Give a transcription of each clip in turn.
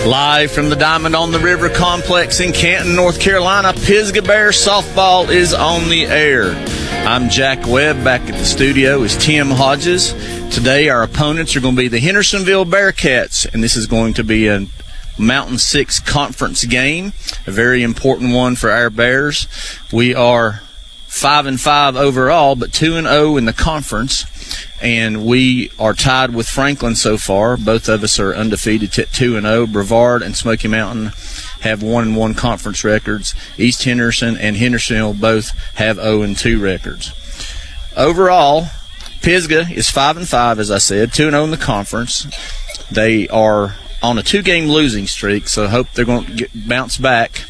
Live from the Diamond on the River Complex in Canton, North Carolina, Pisgah Bear softball is on the air. I'm Jack Webb. Back at the studio is Tim Hodges. Today our opponents are going to be the Hendersonville Bearcats, and this is going to be a Mountain 6 conference game, a very important one for our Bears. We are 5-5 overall, but 2-0 in the conference, and we are tied with Franklin so far. Both of us are undefeated at 2-0. Brevard and Smoky Mountain have 1-1 conference records. East Henderson and Hendersonville both have 0-2 records. Overall, Pisgah is 5-5, as I said, 2-0 in the conference. They are on a 2-game losing streak, so I hope they're going to bounce back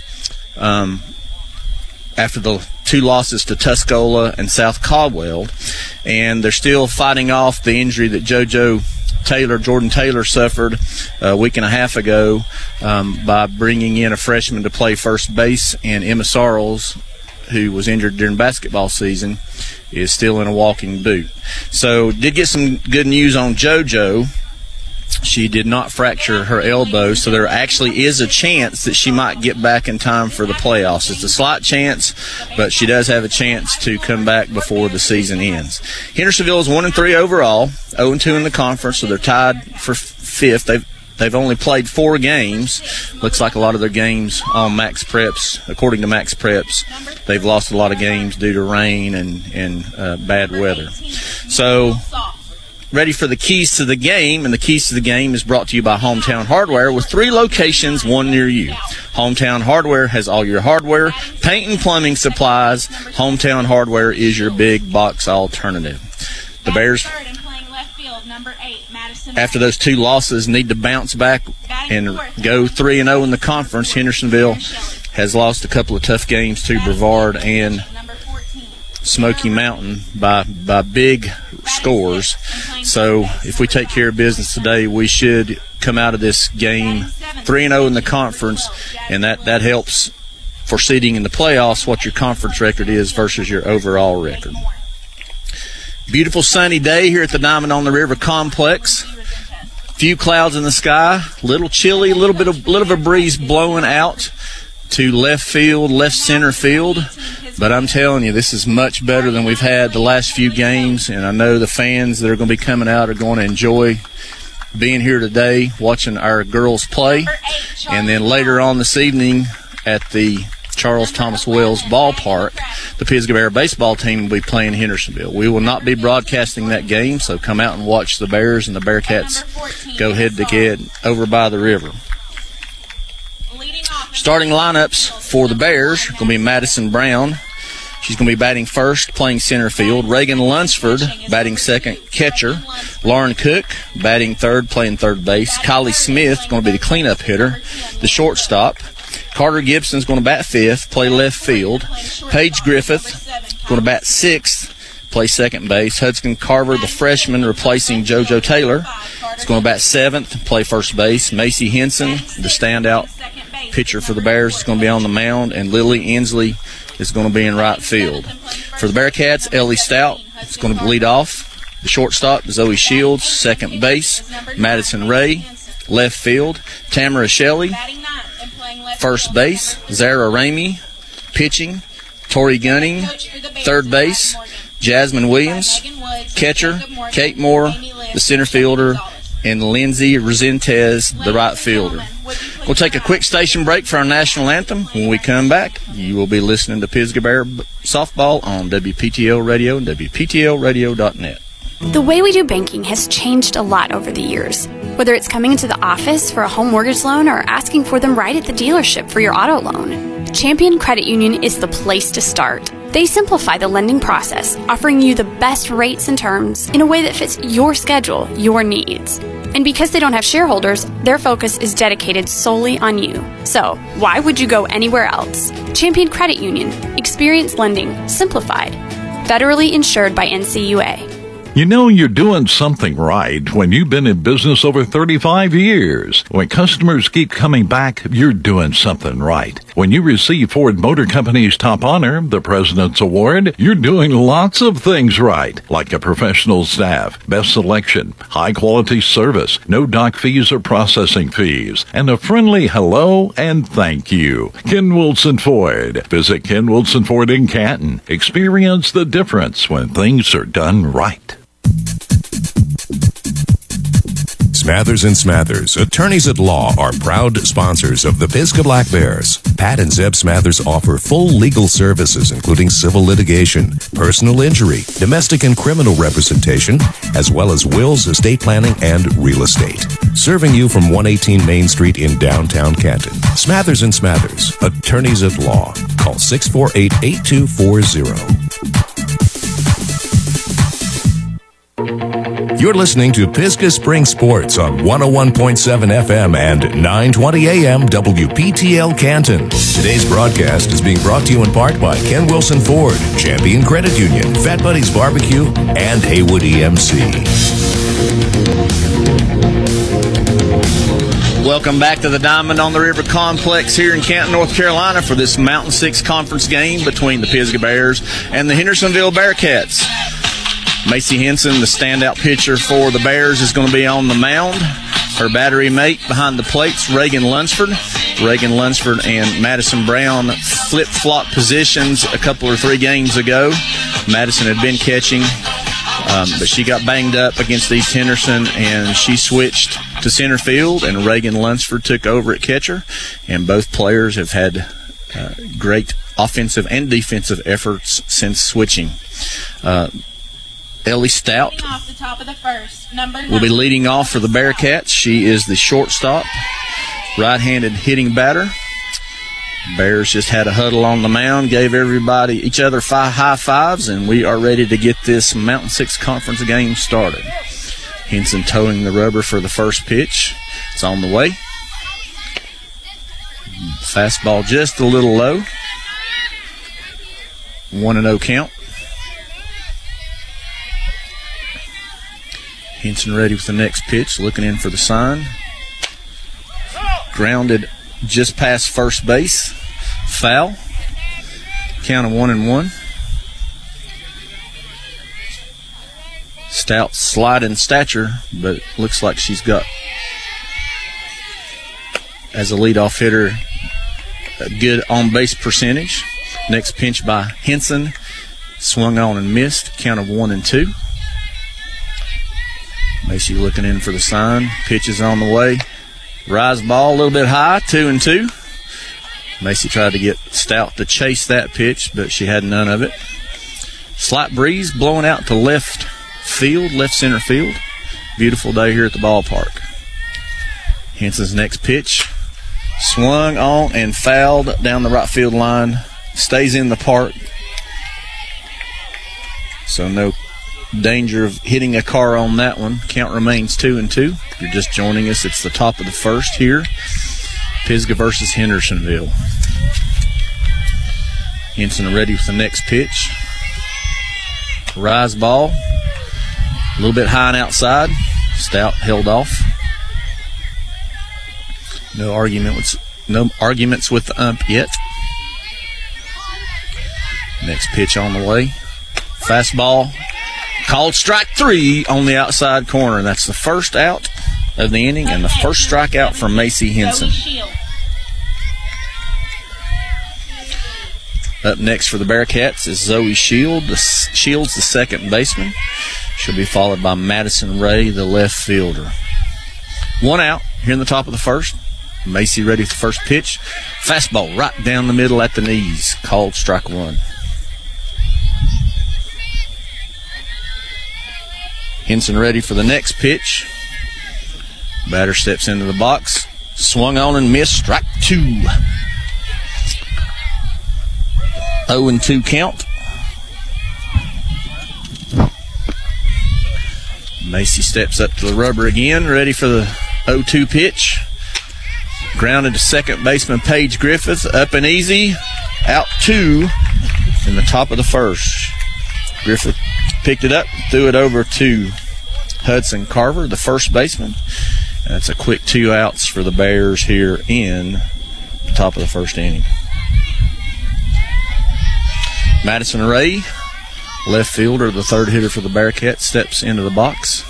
after the 2 losses to Tuscola and South Caldwell. And they're still fighting off the injury that Jordan Taylor suffered a week and a half ago by bringing in a freshman to play first base, and Emma Sarles, who was injured during basketball season, is still in a walking boot. So did get some good news on JoJo. She did not fracture her elbow, so there actually is a chance that she might get back in time for the playoffs. It's a slight chance, but she does have a chance to come back before the season ends. Hendersonville is 1-3 overall, 0-2 in the conference, so they're tied for 5th. They've only played 4 games. Looks like a lot of their games on Max Preps. According to Max Preps, they've lost a lot of games due to rain and bad weather. So, ready for the keys to the game, and the keys to the game is brought to you by Hometown Hardware with 3 locations, 1 near you. Hometown Hardware has all your hardware, paint and plumbing supplies. Hometown Hardware is your big box alternative. The Bears, after those 2 losses, need to bounce back and go 3-0 in the conference. Hendersonville has lost a couple of tough games to Brevard and Smoky Mountain by big scores. So if we take care of business today, we should come out of this game 3-0 in the conference, and that helps for seeding in the playoffs what your conference record is versus your overall record. Beautiful sunny day here at the Diamond on the River Complex. Few clouds in the sky, little chilly, little of a breeze blowing out to left center field. But I'm telling you, this is much better than we've had the last few games, and I know the fans that are going to be coming out are going to enjoy being here today, watching our girls play. And then later on this evening at the Charles Thomas Wells ballpark, the Pisgah Bear baseball team will be playing Hendersonville. We will not be broadcasting that game, so come out and watch the Bears and the Bearcats go head-to-head over by the river. Starting lineups for the Bears are going to be Madison Brown. She's going to be batting first, playing center field. Reagan Lunsford batting second, catcher. Lauren Cook batting third, playing third base. Kylie Smith going to be the cleanup hitter, the shortstop. Carter Gibson's going to bat fifth, play left field. Paige Griffith going to bat sixth, play second base. Hudson Carver, the freshman, replacing JoJo Taylor, is going to bat seventh, play first base. Macy Henson, the standout pitcher for the Bears, is going to be on the mound, and Lily Inslee is going to be in right field. For the Bearcats, Ellie Stout is going to lead off. The shortstop, Zoe Shields, second base. Madison Ray, left field. Tamara Shelley, first base. Zara Ramey, pitching. Tori Gunning, third base. Jasmine Williams, catcher. Kate Moore, the center fielder. And Lindsay Resentez, the right fielder. We'll take a quick station break for our national anthem. When we come back, you will be listening to Pisgah Bear softball on WPTL Radio and WPTLradio.net. The way we do banking has changed a lot over the years. Whether it's coming into the office for a home mortgage loan or asking for them right at the dealership for your auto loan, Champion Credit Union is the place to start. They simplify the lending process, offering you the best rates and terms in a way that fits your schedule, your needs. And because they don't have shareholders, their focus is dedicated solely on you. So, why would you go anywhere else? Champion Credit Union. Experience lending simplified. Federally insured by NCUA. You know you're doing something right when you've been in business over 35 years. When customers keep coming back, you're doing something right. When you receive Ford Motor Company's top honor, the President's Award, you're doing lots of things right, like a professional staff, best selection, high-quality service, no dock fees or processing fees, and a friendly hello and thank you. Ken Wilson Ford. Visit Ken Wilson Ford in Canton. Experience the difference when things are done right. Smathers and Smathers, attorneys at law, are proud sponsors of the Pisgah Black Bears. Pat and Zeb Smathers offer full legal services, including civil litigation, personal injury, domestic and criminal representation, as well as wills, estate planning, and real estate. Serving you from 118 Main Street in downtown Canton. Smathers and Smathers, attorneys at law. Call 648-8240. You're listening to Pisgah Spring Sports on 101.7 FM and 920 AM WPTL Canton. Today's broadcast is being brought to you in part by Ken Wilson Ford, Champion Credit Union, Fat Buddies Barbecue, and Haywood EMC. Welcome back to the Diamond on the River Complex here in Canton, North Carolina for this Mountain Six Conference game between the Pisgah Bears and the Hendersonville Bearcats. Macy Henson, the standout pitcher for the Bears, is going to be on the mound. Her battery mate behind the plates, Reagan Lunsford. Reagan Lunsford and Madison Brown flip-flop positions a couple or three games ago. Madison had been catching, but she got banged up against East Henderson, and she switched to center field, and Reagan Lunsford took over at catcher. And both players have had great offensive and defensive efforts since switching. Ellie Stout off the top of the first, will be leading off for the Bearcats. She is the shortstop, right-handed hitting batter. Bears just had a huddle on the mound, gave each other high fives, and we are ready to get this Mountain Six Conference game started. Henson towing the rubber for the first pitch. It's on the way. Fastball just a little low. 1-0 count. Henson ready with the next pitch, looking in for the sign. Grounded just past first base. Foul. Count of 1-1. Stout slight in stature, but looks like she's got, as a leadoff hitter, a good on-base percentage. Next pitch by Henson. Swung on and missed. Count of 1-2. Macy looking in for the sign. Pitch is on the way. Rise ball a little bit high, 2-2. Macy tried to get Stout to chase that pitch, but she had none of it. Slight breeze blowing out to left center field. Beautiful day here at the ballpark. Henson's next pitch. Swung on and fouled down the right field line. Stays in the park. So no danger of hitting a car on that one. Count remains 2-2. If you're just joining us, it's the top of the first here. Pisgah versus Hendersonville. Henson ready with the next pitch. Rise ball. A little bit high and outside. Stout held off. No arguments with the ump yet. Next pitch on the way. Fastball. Called strike 3 on the outside corner. That's the first out of the inning and the first strikeout from Macy Henson. Up next for the Bearcats is Zoe Shields, the second baseman. She'll be followed by Madison Ray, the left fielder. One out here in the top of the first. Macy ready for the first pitch. Fastball right down the middle at the knees. Called strike 1. Henson ready for the next pitch. Batter steps into the box. Swung on and missed. Strike 2. 0-2 count. Macy steps up to the rubber again, ready for the 0-2 pitch. Grounded to second baseman Paige Griffith. Up and easy. Out 2 in the top of the first. Griffith picked it up, threw it over to Hudson Carver, the first baseman. And that's a quick 2 outs for the Bears here in the top of the first inning. Madison Ray, left fielder, the third hitter for the Bearcats, steps into the box.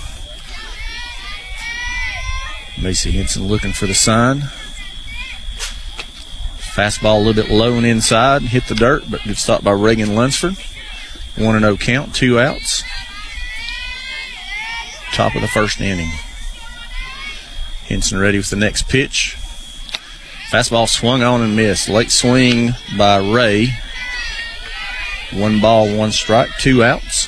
Macy Henson looking for the sign. Fastball a little bit low and inside, hit the dirt, but good stop by Reagan Lunsford. 1-0 count, 2 outs. Top of the first inning. Henson ready with the next pitch. Fastball swung on and missed. Late swing by Ray. 1 ball, 1 strike, 2 outs.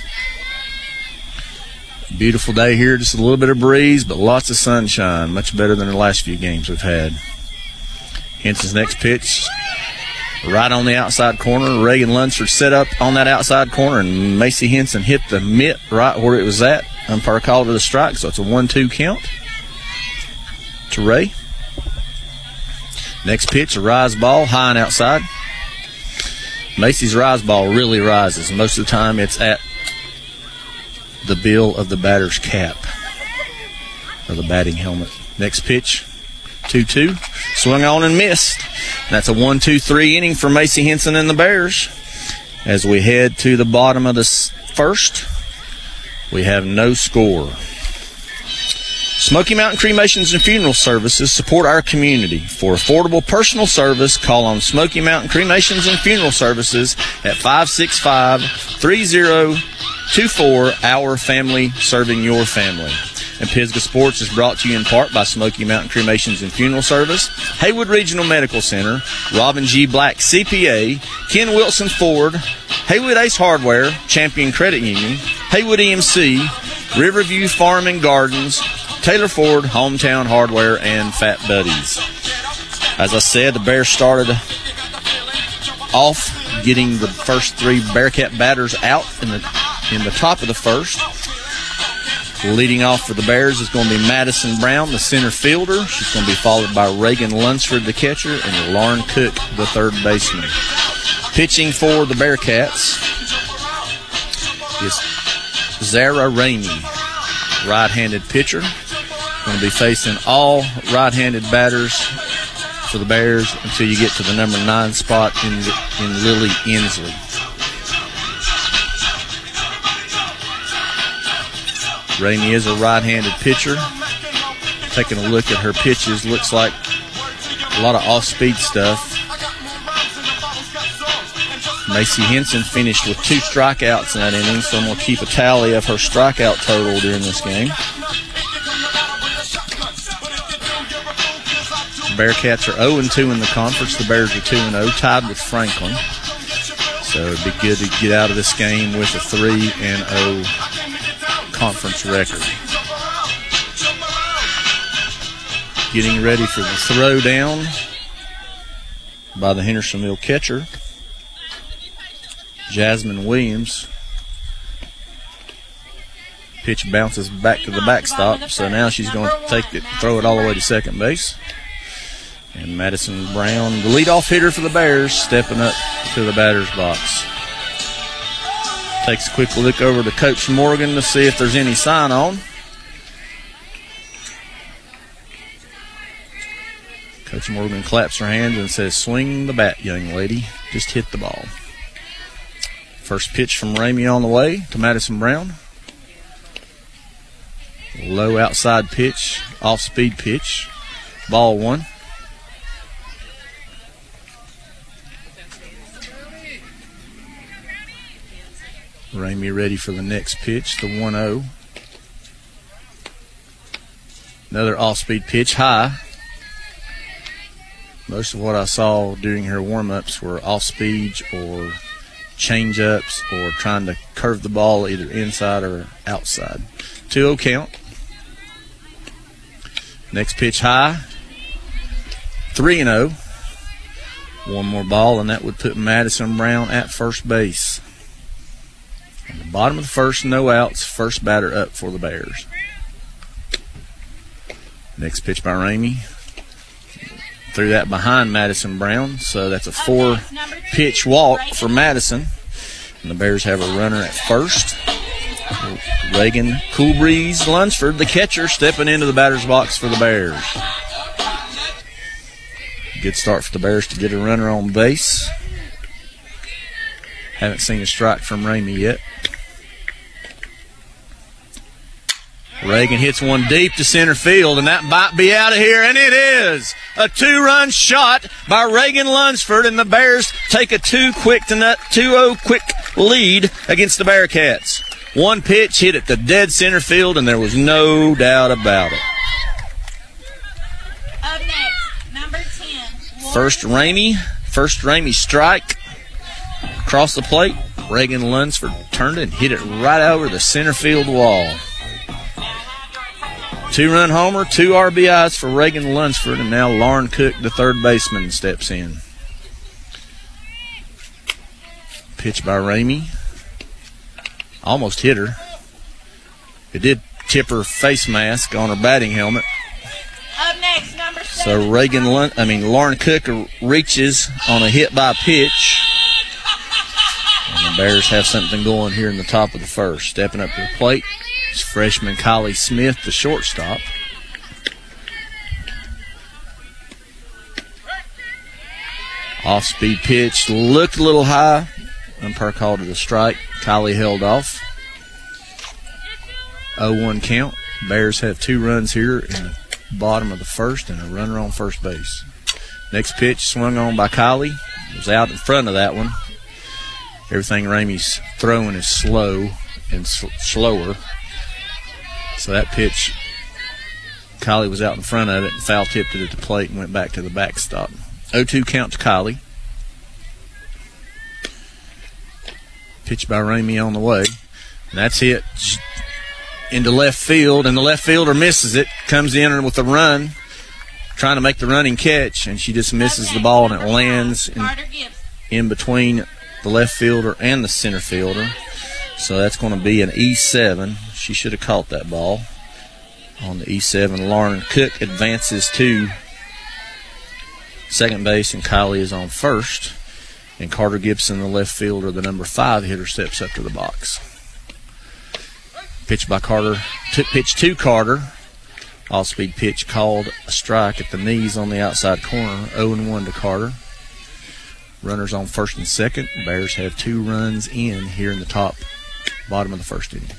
Beautiful day here, just a little bit of breeze, but lots of sunshine. Much better than the last few games we've had. Henson's next pitch, right on the outside corner. Reagan Lunsford set up on that outside corner, and Macy Henson hit the mitt right where it was at. Umpire called it a strike, so it's a 1-2 count to Ray. Next pitch, a rise ball, high and outside. Macy's rise ball really rises. Most of the time it's at the bill of the batter's cap, or the batting helmet. Next pitch, 2-2. Swung on and missed. That's a 1-2-3 inning for Macy Henson and the Bears. As we head to the bottom of the first, we have no score. Smoky Mountain Cremations and Funeral Services support our community. For affordable personal service, call on Smoky Mountain Cremations and Funeral Services at 565-3024. Our family serving your family. And Pisgah Sports is brought to you in part by Smoky Mountain Cremations and Funeral Service, Haywood Regional Medical Center, Robin G. Black CPA, Ken Wilson Ford, Haywood Ace Hardware, Champion Credit Union, Haywood EMC, Riverview Farm and Gardens, Taylor Ford, Hometown Hardware, and Fat Buddies. As I said, the Bears started off getting the first 3 Bearcat batters out in the top of the first. Leading off for the Bears is going to be Madison Brown, the center fielder. She's going to be followed by Reagan Lunsford, the catcher, and Lauren Cook, the third baseman. Pitching for the Bearcats is Zara Ramey, right-handed pitcher. Going to be facing all right-handed batters for the Bears until you get to the number 9 spot in Lily Inslee. Ramey is a right-handed pitcher. Taking a look at her pitches, looks like a lot of off-speed stuff. Macy Henson finished with 2 strikeouts in that inning, so I'm going to keep a tally of her strikeout total during this game. The Bearcats are 0-2 in the conference. The Bears are 2-0, tied with Franklin. So it'd be good to get out of this game with a 3-0 conference record. Getting ready for the throw down by the Hendersonville catcher, Jasmine Williams. Pitch bounces back to the backstop, so now she's going to take it, throw it all the way to second base. And Madison Brown, the leadoff hitter for the Bears, stepping up to the batter's box. Takes a quick look over to Coach Morgan to see if there's any sign on. Coach Morgan claps her hands and says, "Swing the bat, young lady. Just hit the ball." First pitch from Ramey on the way to Madison Brown. Low outside pitch, off-speed pitch. Ball 1. Ramey ready for the next pitch, the 1-0. Another off-speed pitch, high. Most of what I saw during her warm-ups were off-speeds or change-ups or trying to curve the ball either inside or outside. 2-0 count. Next pitch, high. 3-0. One more ball, and that would put Madison Brown at first base. At the bottom of the first, no outs. First batter up for the Bears. Next pitch by Ramey. Threw that behind Madison Brown, so that's a 4-pitch walk for Madison. And the Bears have a runner at first. Reagan Cool Breeze Lunsford, the catcher, stepping into the batter's box for the Bears. Good start for the Bears to get a runner on base. Haven't seen a strike from Ramey yet. Reagan hits one deep to center field, and that might be out of here, and it is a 2-run shot by Reagan Lunsford, and the Bears take a 2-0 quick lead against the Bearcats. One pitch hit at the dead center field, and there was no doubt about it. Up next, number 10. First Ramey strike across the plate. Reagan Lunsford turned it and hit it right over the center field wall. 2-run homer, 2 RBIs for Reagan Lunsford, and now Lauren Cook, the third baseman, steps in. Pitch by Ramey. Almost hit her. It did tip her face mask on her batting helmet. Up next, number 7. So Lauren Cook reaches on a hit by pitch. And the Bears have something going here in the top of the first. Stepping up to the plate is freshman Kylie Smith, the shortstop. Off-speed pitch, looked a little high. Umpire called it a strike. Kylie held off. 0-1 count. Bears have 2 runs here in the bottom of the first and a runner on first base. Next pitch swung on by Kylie. Was out in front of that one. Everything Ramey's throwing is slow and slower. So that pitch, Kylie was out in front of it and foul tipped it at the plate and went back to the backstop. 0-2 count to Kylie. Pitch by Ramey on the way. And that's hit into left field, and the left fielder misses it. Comes in with a run, trying to make the running catch, and she just misses the ball, and it lands in between the left fielder and the center fielder. So that's going to be an E7. She should have caught that ball on the E7. Lauren Cook advances to second base, and Kylie is on first. And Carter Gibson, the left fielder, the number 5 hitter, steps up to the box. Pitch by Carter. Pitch to Carter. Off-speed pitch called a strike at the knees on the outside corner. 0-1 to Carter. Runners on first and second. Bears have 2 runs in here in the bottom of the first inning.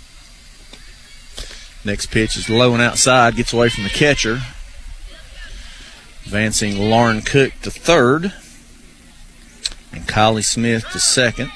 Next pitch is low and outside. Gets away from the catcher. Advancing Lauren Cook to third. And Kylie Smith to second.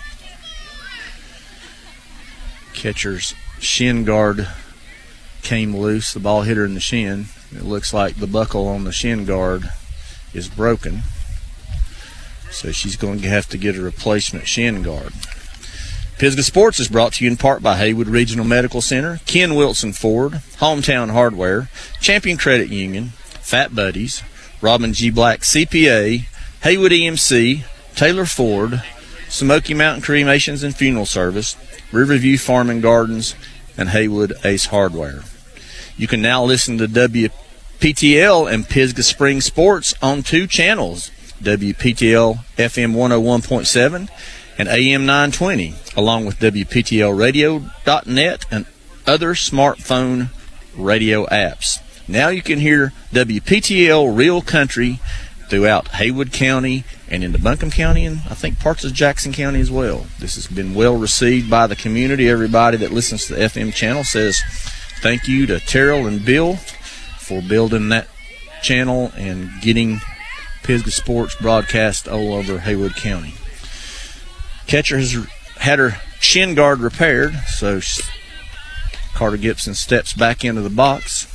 Catcher's shin guard came loose. The ball hit her in the shin. It looks like the buckle on the shin guard is broken. So she's going to have to get a replacement shin guard. Pisgah Sports is brought to you in part by Haywood Regional Medical Center, Ken Wilson Ford, Hometown Hardware, Champion Credit Union, Fat Buddies, Robin G. Black CPA, Haywood EMC, Taylor Ford, Smoky Mountain Cremations and Funeral Service, Riverview Farm and Gardens, and Haywood Ace Hardware. You can now listen to WPTL and Pisgah Spring Sports on 2 channels, WPTL FM 101.7 and AM 920, along with WPTLradio.net and other smartphone radio apps. Now you can hear WPTL Real Country throughout Haywood County and into Buncombe County and I think parts of Jackson County as well. This has been well received by the community. Everybody that listens to the FM channel says thank you to Terrell and Bill for building that channel and getting Pisgah Sports broadcast all over Haywood County. Catcher has had her shin guard repaired, so Carter Gibson steps back into the box.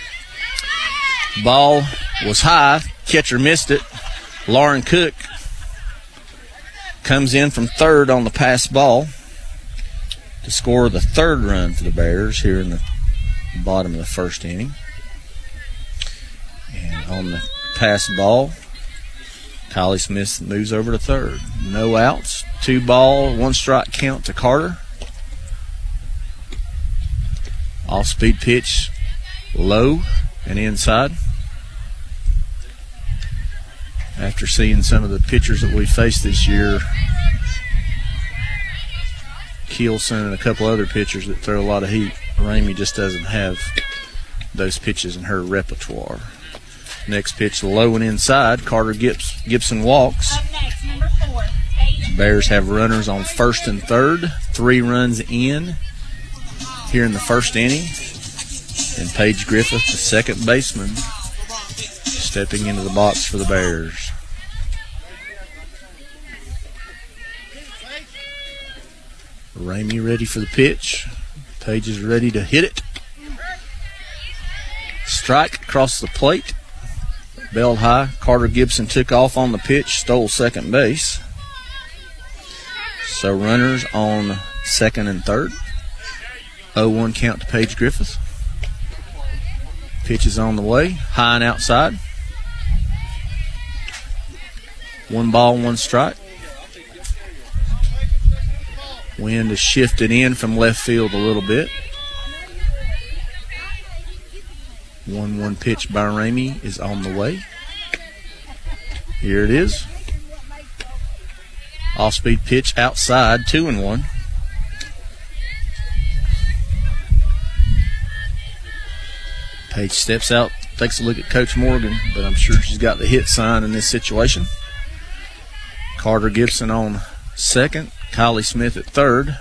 Ball was high. Catcher missed it. Lauren Cook comes in from third on the pass ball to score the 3rd run for the Bears here in the bottom of the first inning. And on the pass ball, Kylie Smith moves over to third. No outs, 2 ball, 1 strike count to Carter. Off-speed pitch, low and inside. After seeing some of the pitchers that we faced this year, Kielson and a couple other pitchers that throw a lot of heat. Ramey just doesn't have those pitches in her repertoire. Next pitch, low and inside. Carter Gibson walks. Up next, number 4. Bears have runners on first and third. 3 runs in here in the first inning. And Paige Griffith, the second baseman, stepping into the box for the Bears. Ramey ready for the pitch. Paige is ready to hit it. Strike across the plate. Belled high. Carter Gibson took off on the pitch, stole second base. So runners on second and third. 0-1 count to Paige Griffith. Pitch is on the way. High and outside. 1 ball, 1 strike. Wind is shifted in from left field a little bit. 1-1 pitch by Ramey is on the way. Here it is. Off-speed pitch outside, 2-1. Paige steps out, takes a look at Coach Morgan, but I'm sure she's got the hit sign in this situation. Carter Gibson on second. Kylie Smith at third.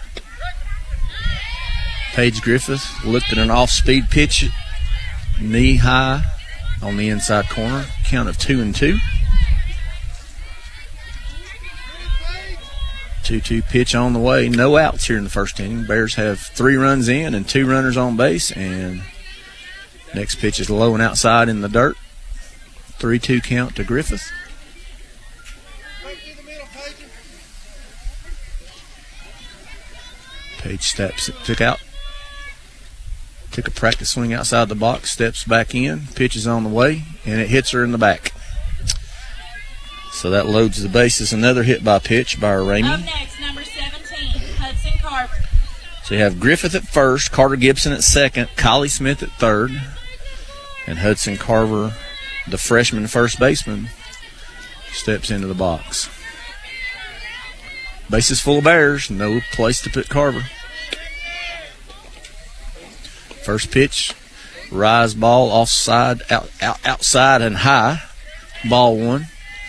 Paige Griffith looked at an off-speed pitch, knee high on the inside corner. Count of 2-2. 2-2 pitch on the way. No outs here in the first inning. Bears have 3 runs in and 2 runners on base. And next pitch is low and outside in the dirt. 3-2 count to Griffith. Paige steps, took a practice swing outside the box, steps back in, pitches on the way, and it hits her in the back. So that loads the bases. Another hit by pitch by Ramey. Up next, number 17, Hudson Carver. So you have Griffith at first, Carter Gibson at second, Kylie Smith at third, and Hudson Carver, the freshman first baseman, steps into the box. Bases full of Bears, no place to put Carver. First pitch, rise ball offside, outside and high. Ball 1.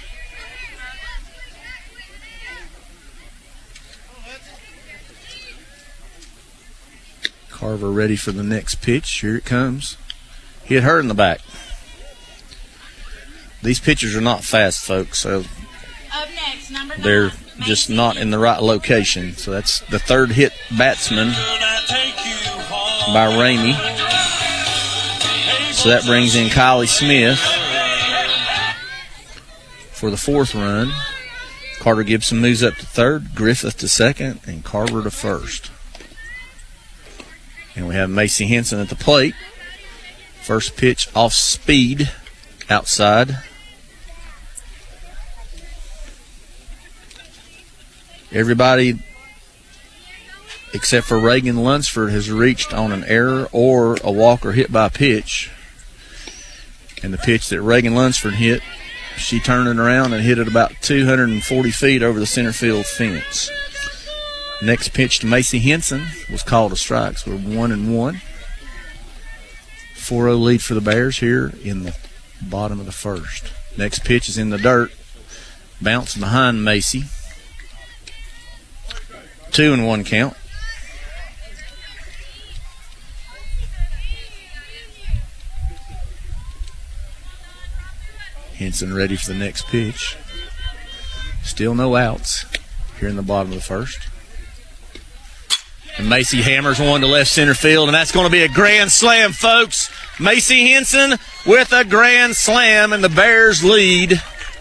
Carver ready for the next pitch. Here it comes. Hit her in the back. These pitchers are not fast, folks, so Up next, number 9. they're just not in the right location. So that's the third hit batsman by Ramey. So that brings in Kylie Smith for the 4th run. Carter Gibson moves up to third, Griffith to second, and Carver to first. And we have Macy Henson at the plate. First pitch off speed, outside. Everybody except for Reagan Lunsford has reached on an error or a walk or hit by pitch. And the pitch that Reagan Lunsford hit, she turned it around and hit it about 240 feet over the center field fence. Next pitch to Macy Henson was called a strike, so we're 1-1. 4-0 lead for the Bears here in the bottom of the first. Next pitch is in the dirt. Bounce behind Macy. 2-1 count. Henson ready for the next pitch. Still no outs here in the bottom of the first. And Macy hammers one to left center field, and that's going to be a grand slam, folks. Macy Henson with a grand slam, and the Bears lead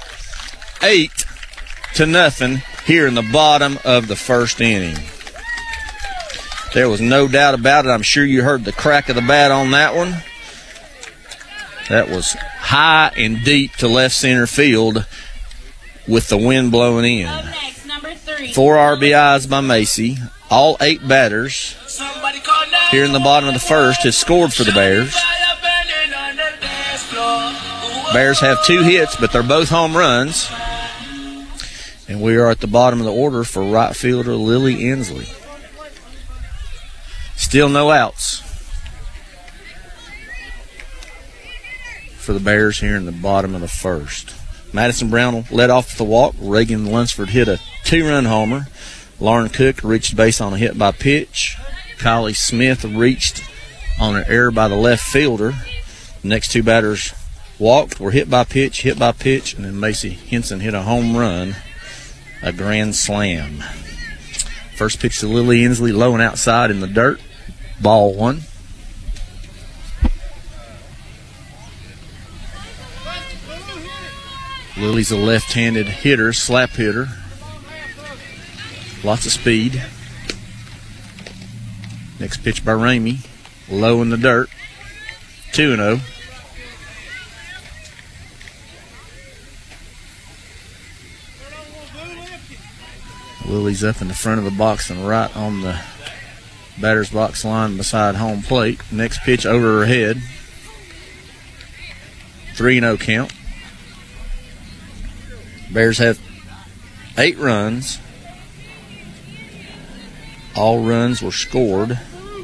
8-0 here in the bottom of the first inning. There was no doubt about it. I'm sure you heard the crack of the bat on that one. That was high and deep to left center field with the wind blowing in. Up next, number 3. 4 RBIs by Macy. All 8 batters here in the bottom of the first have scored for the Bears. Bears have 2 hits, but they're both home runs. And we are at the bottom of the order for right fielder Lily Inslee. Still no outs for the Bears here in the bottom of the first. Madison Brown led off with the walk. Reagan Lunsford hit a 2-run homer. Lauren Cook reached base on a hit by pitch. Kylie Smith reached on an error by the left fielder. The next two batters walked, were hit by pitch, and then Macy Henson hit a home run, a grand slam. First pitch to Lily Inslee, low and outside in the dirt. Ball 1. Lily's a left-handed hitter, slap hitter. Lots of speed. Next pitch by Ramey, low in the dirt. 2-0. Lily's up in the front of the box and right on the batter's box line beside home plate. Next pitch over her head. 3-0 count. Bears have 8 runs. All runs were scored.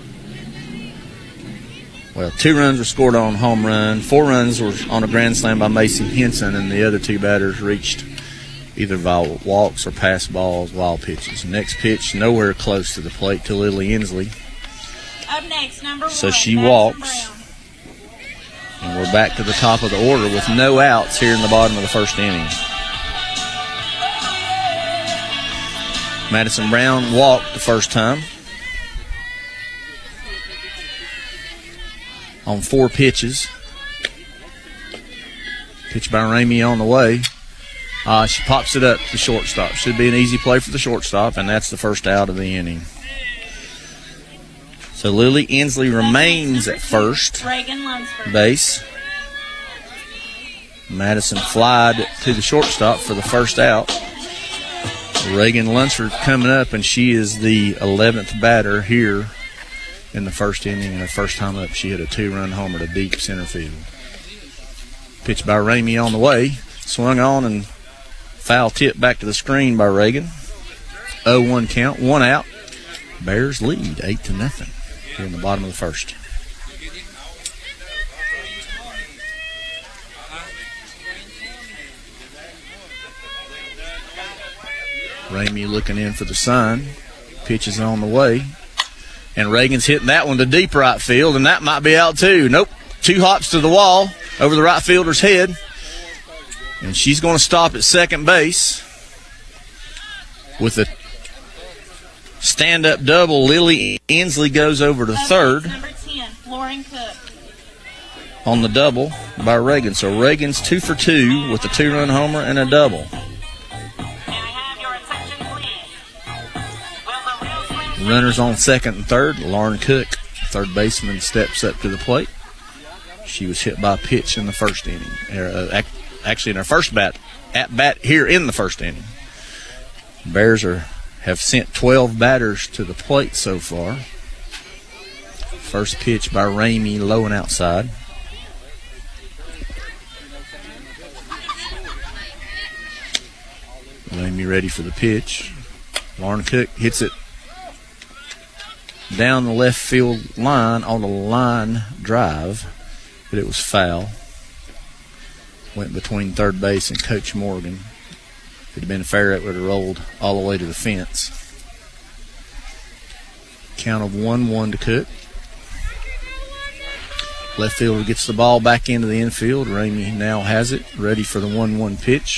Well, 2 runs were scored on home run. 4 runs were on a grand slam by Macy Henson, and the other 2 batters reached either via walks or pass balls, wild pitches. Next pitch, nowhere close to the plate to Lily Inslee. Up next, number 1. So she Madison walks. Brown. And we're back to the top of the order with no outs here in the bottom of the first inning. Madison Brown walked the first time on 4 pitches. Pitch by Ramey on the way. She pops it up to shortstop. Should be an easy play for the shortstop, and that's the first out of the inning. So Lily Inslee remains at first Reagan Lunsford. base. Madison flied to the shortstop for the first out. Reagan Lunsford coming up, and she is the 11th batter here in the first inning. And her first time up, she hit a 2-run homer to deep center field. Pitch by Ramey on the way. Swung on and foul tip back to the screen by Reagan. 0-1 count, 1 out. Bears lead 8-0 here in the bottom of the first. Ramey looking in for the sign. Pitch is on the way. And Reagan's hitting that one to deep right field, and that might be out too. Nope. 2 hops to the wall over the right fielder's head. And she's going to stop at second base with a stand-up double. Lily Inslee goes over to Up third next, number 10, Lauren Cook. on the double by Reagan. So Reagan's 2 for 2 with a 2-run homer and a double. Runners on second and third. Lauren Cook, third baseman, steps up to the plate. She was hit by a pitch in the first inning. Actually, in her first at-bat here in the first inning. Bears have sent 12 batters to the plate so far. First pitch by Ramey, low and outside. Ramey ready for the pitch. Lauren Cook hits it down the left field line on the line drive, but it was foul. Went between third base and Coach Morgan. If it had been fair, it would have rolled all the way to the fence. Count of 1-1 to Cook. Left fielder gets the ball back into the infield. Ramey now has it, ready for the 1-1 pitch.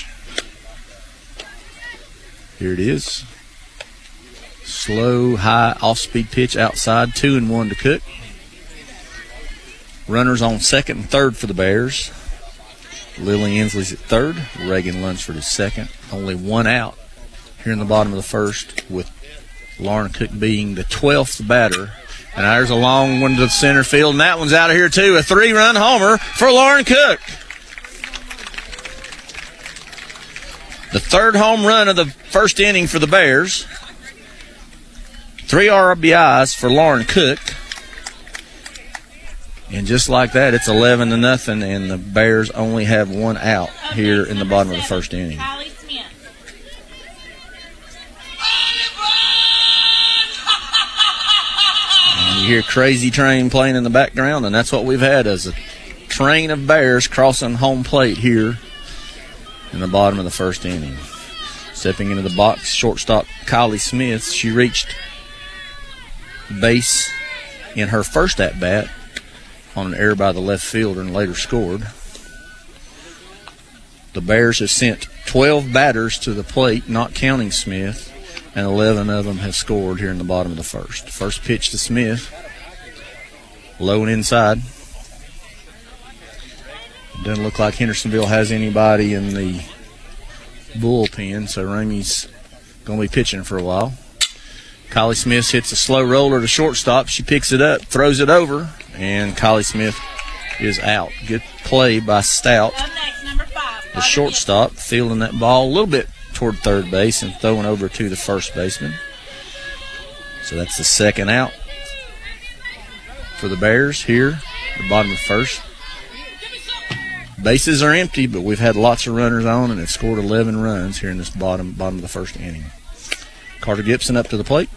Here it is. Slow, high, off-speed pitch outside, 2-1 to Cook. Runners on second and third for the Bears. Lily Inslee's at third. Reagan Lunsford is second. Only 1 out here in the bottom of the first, with Lauren Cook being the 12th batter. And there's a long one to the center field, and that one's out of here too. A 3-run homer for Lauren Cook. The third home run of the first inning for the Bears. 3 RBIs for Lauren Cook. And just like that, it's 11-0, and the Bears only have 1 out here in the bottom of the first inning. Kylie Smith. And You hear Crazy Train playing in the background, and that's what we've had as a train of Bears crossing home plate here in the bottom of the first inning. Stepping into the box, shortstop Kylie Smith. She reached base in her first at-bat on an error by the left fielder and later scored. The Bears have sent 12 batters to the plate, not counting Smith, and 11 of them have scored here in the bottom of the first. First pitch to Smith, low and inside. Doesn't look like Hendersonville has anybody in the bullpen, so Ramey's going to be pitching for a while. Kylie Smith hits a slow roller to shortstop. She picks it up, throws it over, and Kylie Smith is out. Good play by Stout, Up next, number 5. the shortstop, fielding that ball a little bit toward third base and throwing over to the first baseman. So that's the second out for the Bears here, the bottom of the first. Bases are empty, but we've had lots of runners on and have scored 11 runs here in this bottom of the first inning. Carter Gibson up to the plate.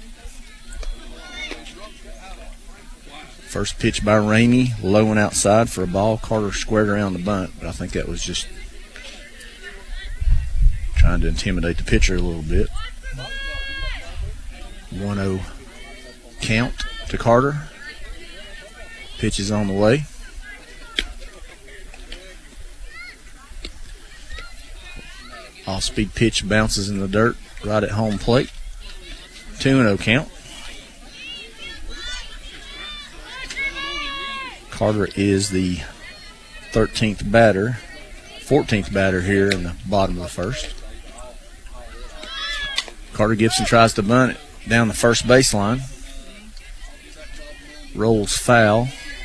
First pitch by Ramey, low and outside for a ball. Carter squared around the bunt, but I think that was just trying to intimidate the pitcher a little bit. 1-0 count to Carter. Pitch is on the way. Off-speed pitch bounces in the dirt right at home plate. 2-0 count. Carter is the 14th batter here in the bottom of the first. Carter Gibson tries to bunt it down the first baseline. Rolls foul.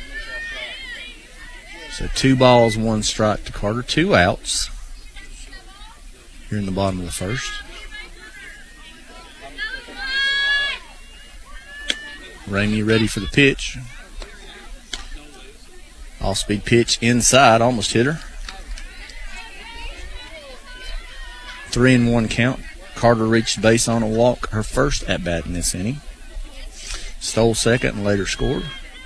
So 2 balls, 1 strike to Carter. 2 outs here in the bottom of the first. Ramey ready for the pitch. Off-speed pitch inside, almost hit her. 3-1 count. Carter reached base on a walk, her first at-bat in this inning. Stole second and later scored.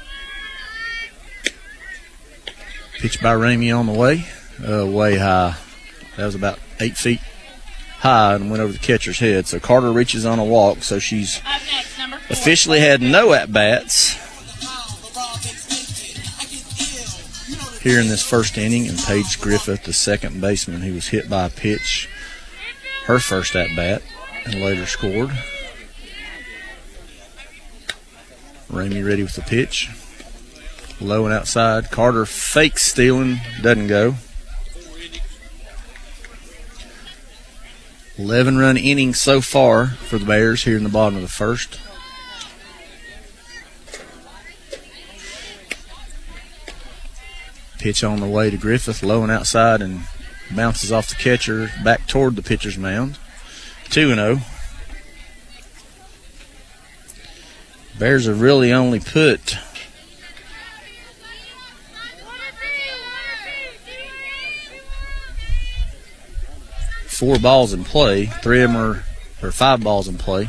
Pitch by Ramey on the way. Way high. That was about 8 feet high and went over the catcher's head. So Carter reaches on a walk, so she's Up next, number 4. officially had no at-bats here in this first inning. And Paige Griffith, the second baseman, who was hit by a pitch, her first at-bat, and later scored. Ramey ready with the pitch. Low and outside. Carter fakes stealing, doesn't go. 11-run inning so far for the Bears here in the bottom of the first. Pitch on the way to Griffith, low and outside, and bounces off the catcher back toward the pitcher's mound. 2-0. Bears have really only put four balls in play. 3 of them are 5 balls in play.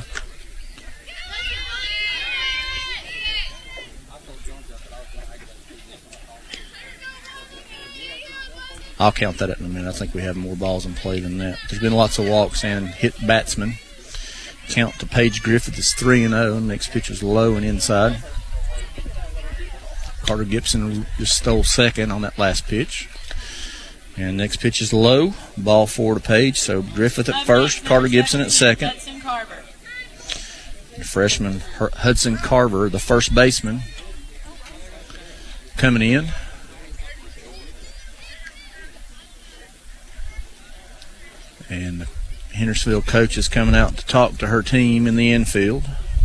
I'll count that in a minute. I think we have more balls in play than that. There's been lots of walks and hit batsmen. Count to Paige Griffith is 3-0. Next pitch was low and inside. Carter Gibson just stole second on that last pitch. And next pitch is low. Ball 4 to Paige. So Griffith at first, Carter Gibson at second. Hudson Carver. The freshman Hudson Carver, the first baseman, coming in. And the Hendersonville coach is coming out to talk to her team in the infield.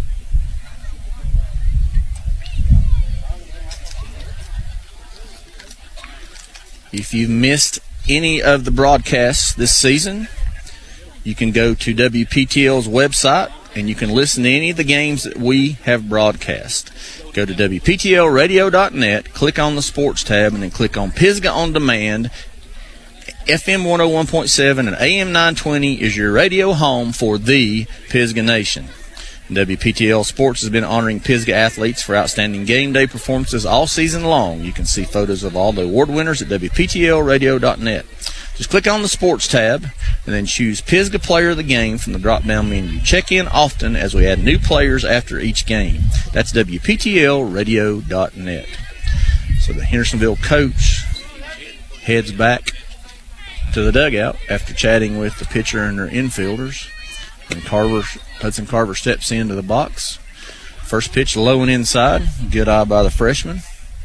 If you've missed any of the broadcasts this season, you can go to WPTL's website and you can listen to any of the games that we have broadcast. Go to WPTLradio.net, click on the sports tab, and then click on Pisgah on Demand. FM 101.7 and AM 920 is your radio home for the Pisgah Nation. WPTL Sports has been honoring Pisgah athletes for outstanding game day performances all season long. You can see photos of all the award winners at WPTLradio.net. Just click on the Sports tab and then choose Pisgah Player of the Game from the drop-down menu. Check in often as we add new players after each game. That's WPTLradio.net. So the Hendersonville coach heads back to the dugout after chatting with the pitcher and their infielders. And Hudson Carver steps into the box. First pitch low and inside. Good eye by the freshman.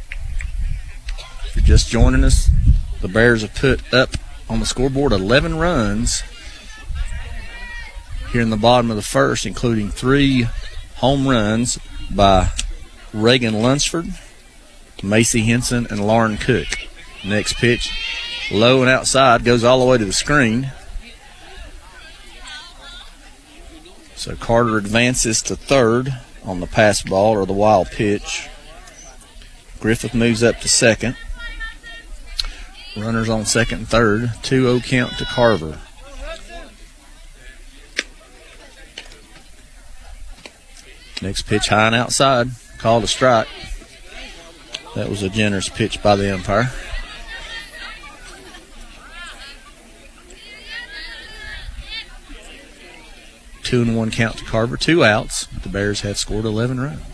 If you're just joining us, the Bears have put up on the scoreboard 11 runs here in the bottom of the first, including 3 home runs by Reagan Lunsford, Macy Henson, and Lauren Cook. Next pitch, low and outside, goes all the way to the screen. So Carter advances to third on the pass ball or the wild pitch. Griffith moves up to second. Runners on second and third. 2-0 count to Carver. Next pitch high and outside. Called a strike. That was a generous pitch by the umpire. 2-1 count to Carver. 2 outs. The Bears have scored 11 runs.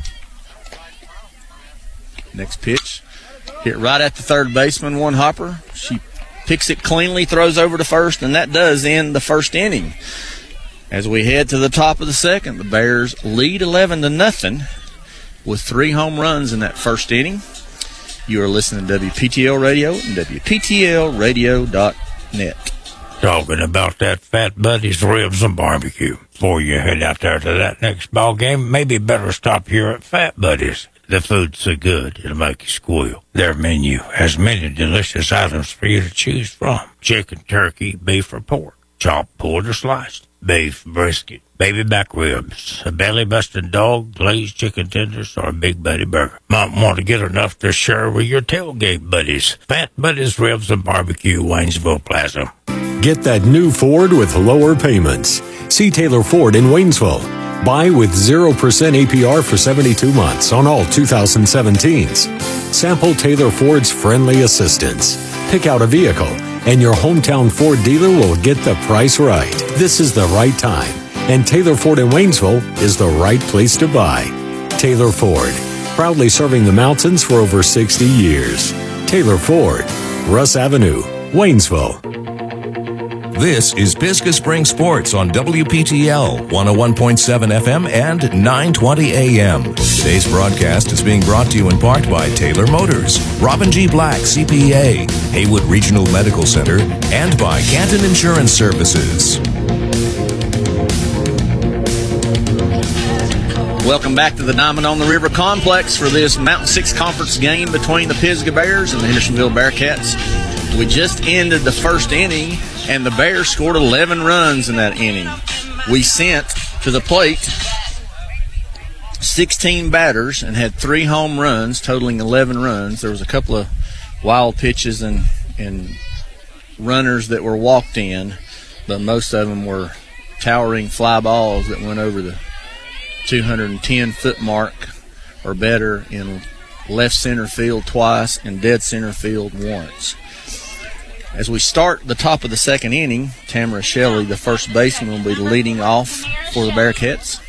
Next pitch. Hit right at the third baseman, one hopper. She picks it cleanly, throws over to first, and that does end the first inning. As we head to the top of the second, the Bears lead 11-0 with 3 home runs in that first inning. You are listening to WPTL Radio and WPTLradio.net. Talking about that Fat Buddy's Ribs and Barbecue. Before you head out there to that next ball game, maybe better stop here at Fat Buddy's. The food's so good, it'll make you squeal. Their menu has many delicious items for you to choose from. Chicken, turkey, beef, or pork. Chopped, pulled, or sliced. Beef, brisket, baby back ribs, a belly-busting dog, glazed chicken tenders, or a Big Buddy burger. Might want to get enough to share with your tailgate buddies. Fat Buddy's Ribs and Barbecue, Waynesville Plaza. Get that new Ford with lower payments. See Taylor Ford in Waynesville. Buy with 0% APR for 72 months on all 2017s. Sample Taylor Ford's friendly assistance. Pick out a vehicle, and your hometown Ford dealer will get the price right. This is the right time, and Taylor Ford in Waynesville is the right place to buy. Taylor Ford, proudly serving the mountains for over 60 years. Taylor Ford, Russ Avenue, Waynesville. This is Pisgah Spring Sports on WPTL 101.7 FM and 920 AM. Today's broadcast is being brought to you in part by Taylor Motors, Robin G. Black CPA, Haywood Regional Medical Center, and by Canton Insurance Services. Welcome back to the Diamond on the River Complex for this Mountain 6 Conference game between the Pisgah Bears and the Hendersonville Bearcats. We just ended the first inning, and the Bears scored 11 runs in that inning. We sent to the plate 16 batters and had 3 home runs, totaling 11 runs. There was a couple of wild pitches and runners that were walked in, but most of them were towering fly balls that went over the 210-foot mark or better in left center field twice and dead center field once. As we start the top of the second inning, Tamara Shelley, the first baseman, will be leading off for the Bearcats.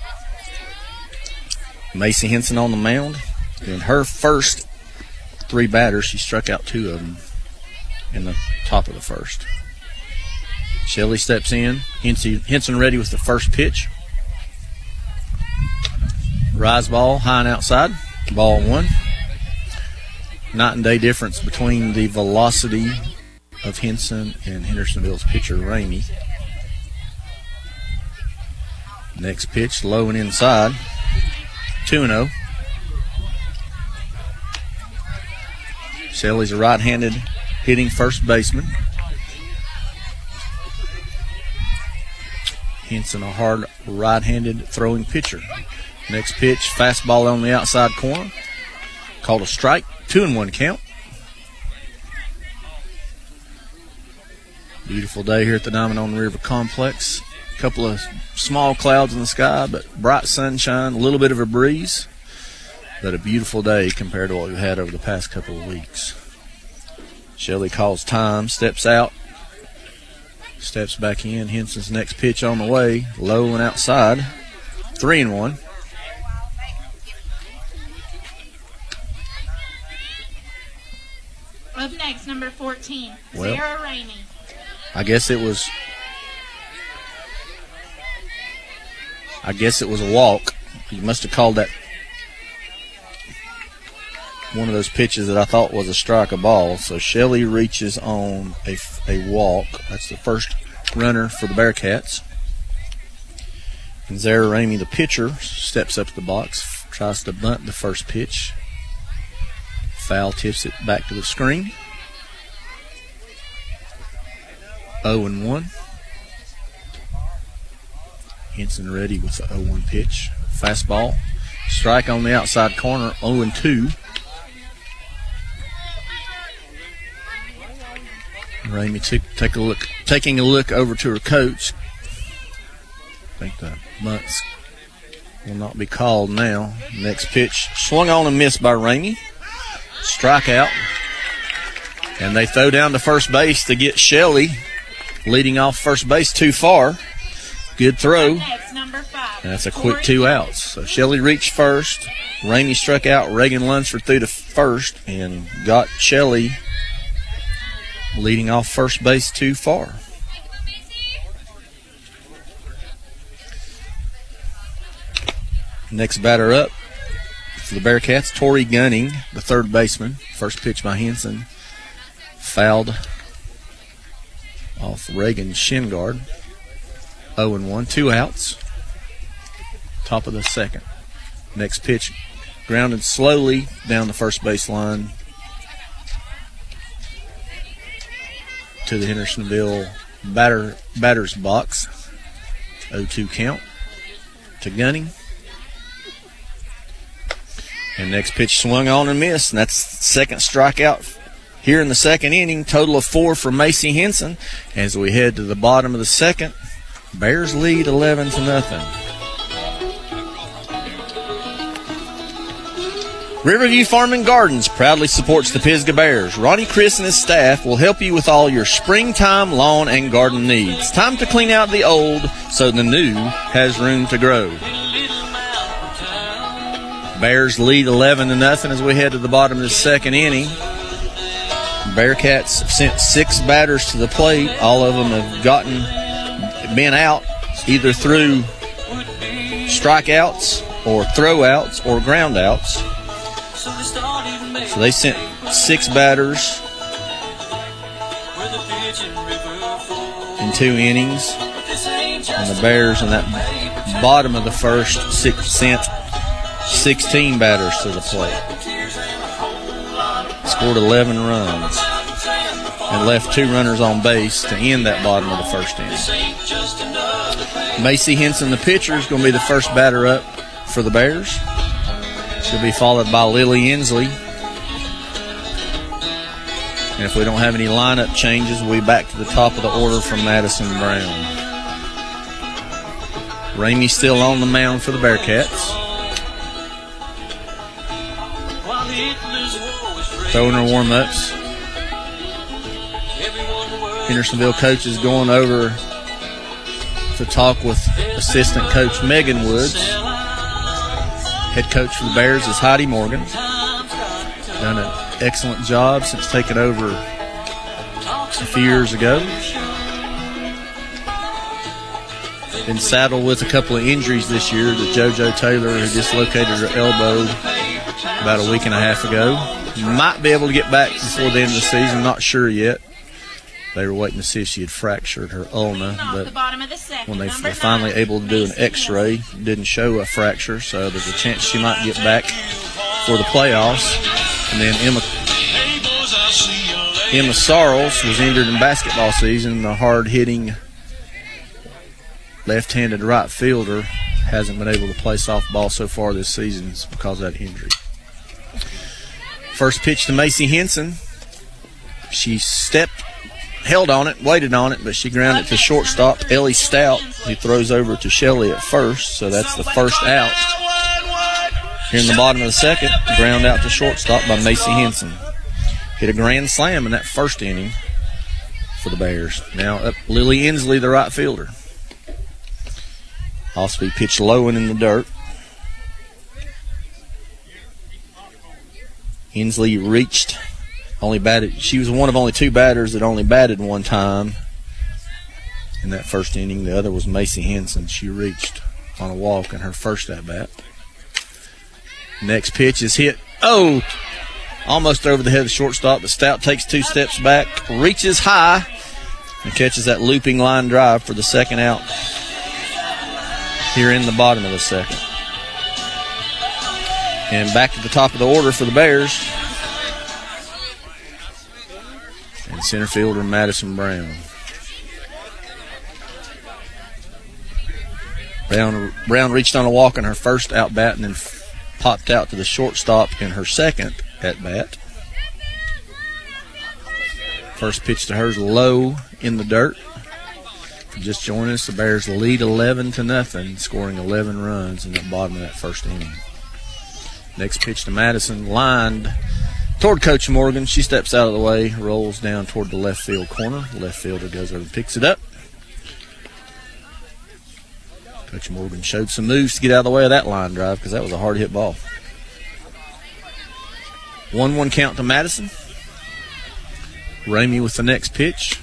Macy Henson on the mound. In her first 3 batters, she struck out 2 of them in the top of the first. Shelley steps in. Henson ready with the first pitch. Rise ball, high and outside. Ball 1. Night and day difference between the velocity of Henson and Hendersonville's pitcher, Ramey. Next pitch, low and inside. 2-0. Shelley's a right-handed hitting first baseman. Henson a hard right-handed throwing pitcher. Next pitch, fastball on the outside corner. Called a strike. 2-1 count. Beautiful day here at the Diamond on the River Complex. A couple of small clouds in the sky, but bright sunshine, a little bit of a breeze. But a beautiful day compared to what we've had over the past couple of weeks. Shelly calls time, steps out, steps back in. Henson's next pitch on the way, low and outside. 3-1. Up next, number 14, Well, Sarah Ramey. I guess it was a walk. He must have called that one of those pitches that I thought was a strike of ball. So Shelly reaches on a walk. That's the first runner for the Bearcats. And Zara Ramey, the pitcher, steps up to the box, tries to bunt the first pitch. Foul, tips it back to the screen. 0-1. Henson ready with the 0-1 pitch. Fastball. Strike on the outside corner, 0-2. Ramey taking a look over to her coach. I think the bunts will not be called now. Next pitch swung on and missed by Ramey. Strikeout. And they throw down to first base to get Shelly leading off first base too far. Good throw. Next, number 5. That's a quick 2 outs. So Shelly reached first. Ramey struck out. Reagan Lunsford threw to first and got Shelly leading off first base too far. Next batter up for the Bearcats, Tori Gunning, the third baseman. First pitch by Henson. Fouled off Reagan's shin guard. 0-1, 2 outs. Top of the second. Next pitch grounded slowly down the first base line to the Hendersonville batter's box. 0-2 count to Gunning. And next pitch swung on and missed, and that's second strikeout here in the second inning. Total of 4 for Macy Henson. As we head to the bottom of the second, Bears lead 11-0. Riverview Farm and Gardens proudly supports the Pisgah Bears. Ronnie Chris and his staff will help you with all your springtime lawn and garden needs. Time to clean out the old so the new has room to grow. Bears lead 11-0 as we head to the bottom of the second inning. Bearcats sent 6 batters to the plate. All of them have been out either through strikeouts or throwouts or groundouts. So they sent 6 batters in 2 innings. And the Bears in that bottom of the first sent 16 batters to the plate. Scored 11 runs and left 2 runners on base to end that bottom of the first inning. Macy Henson, the pitcher, is going to be the first batter up for the Bears. She'll be followed by Lily Inslee. And if we don't have any lineup changes, we'll be back to the top of the order from Madison Brown. Ramey still on the mound for the Bearcats. Throwing her warm-ups. Hendersonville coach is going over to talk with assistant coach Megan Woods. Head coach for the Bears is Heidi Morgan. Done an excellent job since taking over a few years ago. Been saddled with a couple of injuries this year. The JoJo Taylor, who dislocated her elbow about a week and a half ago. Might be able to get back before the end of the season. Not sure yet. They were waiting to see if she had fractured her ulna, but when they were finally able to do an x-ray, it didn't show a fracture, so there's a chance she might get back for the playoffs. And then Emma Sarles was injured in basketball season. The hard-hitting left-handed right fielder hasn't been able to play softball so far this season because of that injury. First pitch to Macy Henson. She stepped held on it, waited on it, but she grounded it to shortstop, Ellie Stout, who throws over to Shelley at first, so that's the first out. Here in the bottom of the second, ground out to shortstop by Macy Henson. Hit a grand slam in that first inning for the Bears. Now up Lily Inslee, the right fielder. Off-speed pitch low and in the dirt. Inslee reached, only batted. She was one of only two batters that only batted one time in that first inning. The other was Macy Henson. She reached on a walk in her first at-bat. Next pitch is hit. Oh, almost over the head of the shortstop, but Stout takes 2 steps back, reaches high, and catches that looping line drive for the second out here in the bottom of the second. And back to the top of the order for the Bears. And center fielder Madison Brown. Brown reached on a walk in her first at-bat and then popped out to the shortstop in her second at-bat. First pitch to her's low in the dirt. Just joining us, the Bears lead 11-0, scoring 11 runs in the bottom of that first inning. Next pitch to Madison, lined toward Coach Morgan. She steps out of the way, rolls down toward the left field corner. The left fielder goes over and picks it up. Coach Morgan showed some moves to get out of the way of that line drive because that was a hard hit ball. 1-1 count to Madison. Ramey with the next pitch.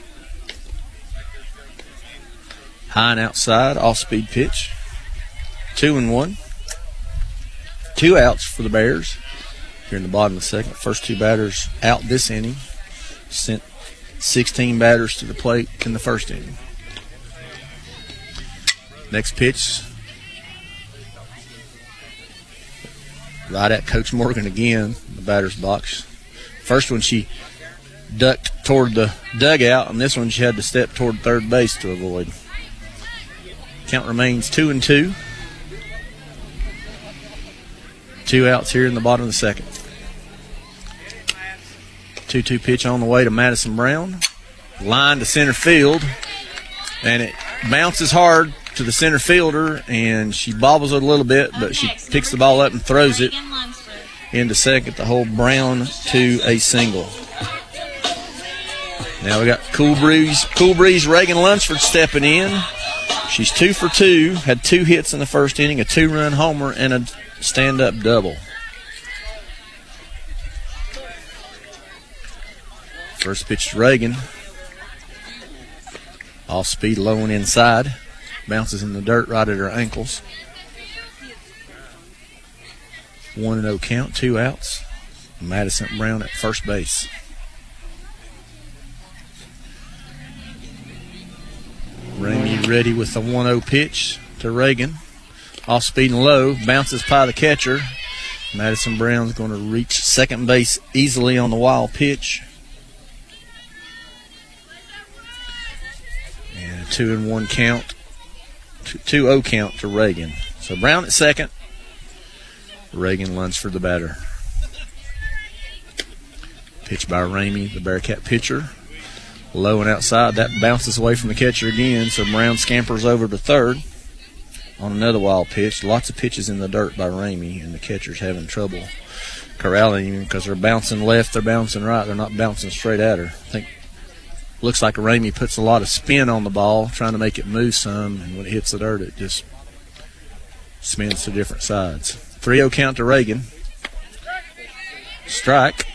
High and outside, off-speed pitch. 2-1. 2 outs for the Bears here in the bottom of the second. First 2 batters out this inning. Sent 16 batters to the plate in the first inning. Next pitch. Right at Coach Morgan again, the batter's box. First one she ducked toward the dugout, and this one she had to step toward third base to avoid. Count remains 2-2. 2 outs here in the bottom of the second. 2-2 pitch on the way to Madison Brown. Line to center field. And it bounces hard to the center fielder, and she bobbles it a little bit, but she picks the ball up and throws it into second to hold Brown to a single. Now we got Cool Breeze Reagan Lunsford stepping in. She's 2 for 2, had 2 hits in the first inning, a 2-run homer, and a stand-up double. First pitch to Reagan. Off speed, low and inside. Bounces in the dirt right at her ankles. 1-0 count, 2 outs. Madison Brown at first base. Ramey ready with the 1-0 pitch to Reagan. Off speed and low, bounces by the catcher. Madison Brown's going to reach second base easily on the wild pitch. And a 2-1 count, 2-0 count to Reagan. So Brown at second. Reagan Lunsford the batter. Pitch by Ramey, the Bearcat pitcher. Low and outside. That bounces away from the catcher again, so Brown scampers over to third on another wild pitch. Lots of pitches in the dirt by Ramey, and the catcher's having trouble corralling him because they're bouncing left, they're bouncing right, they're not bouncing straight at her. I think looks like Ramey puts a lot of spin on the ball, trying to make it move some, and when it hits the dirt, it just spins to different sides. 3-0 count to Reagan. Strike.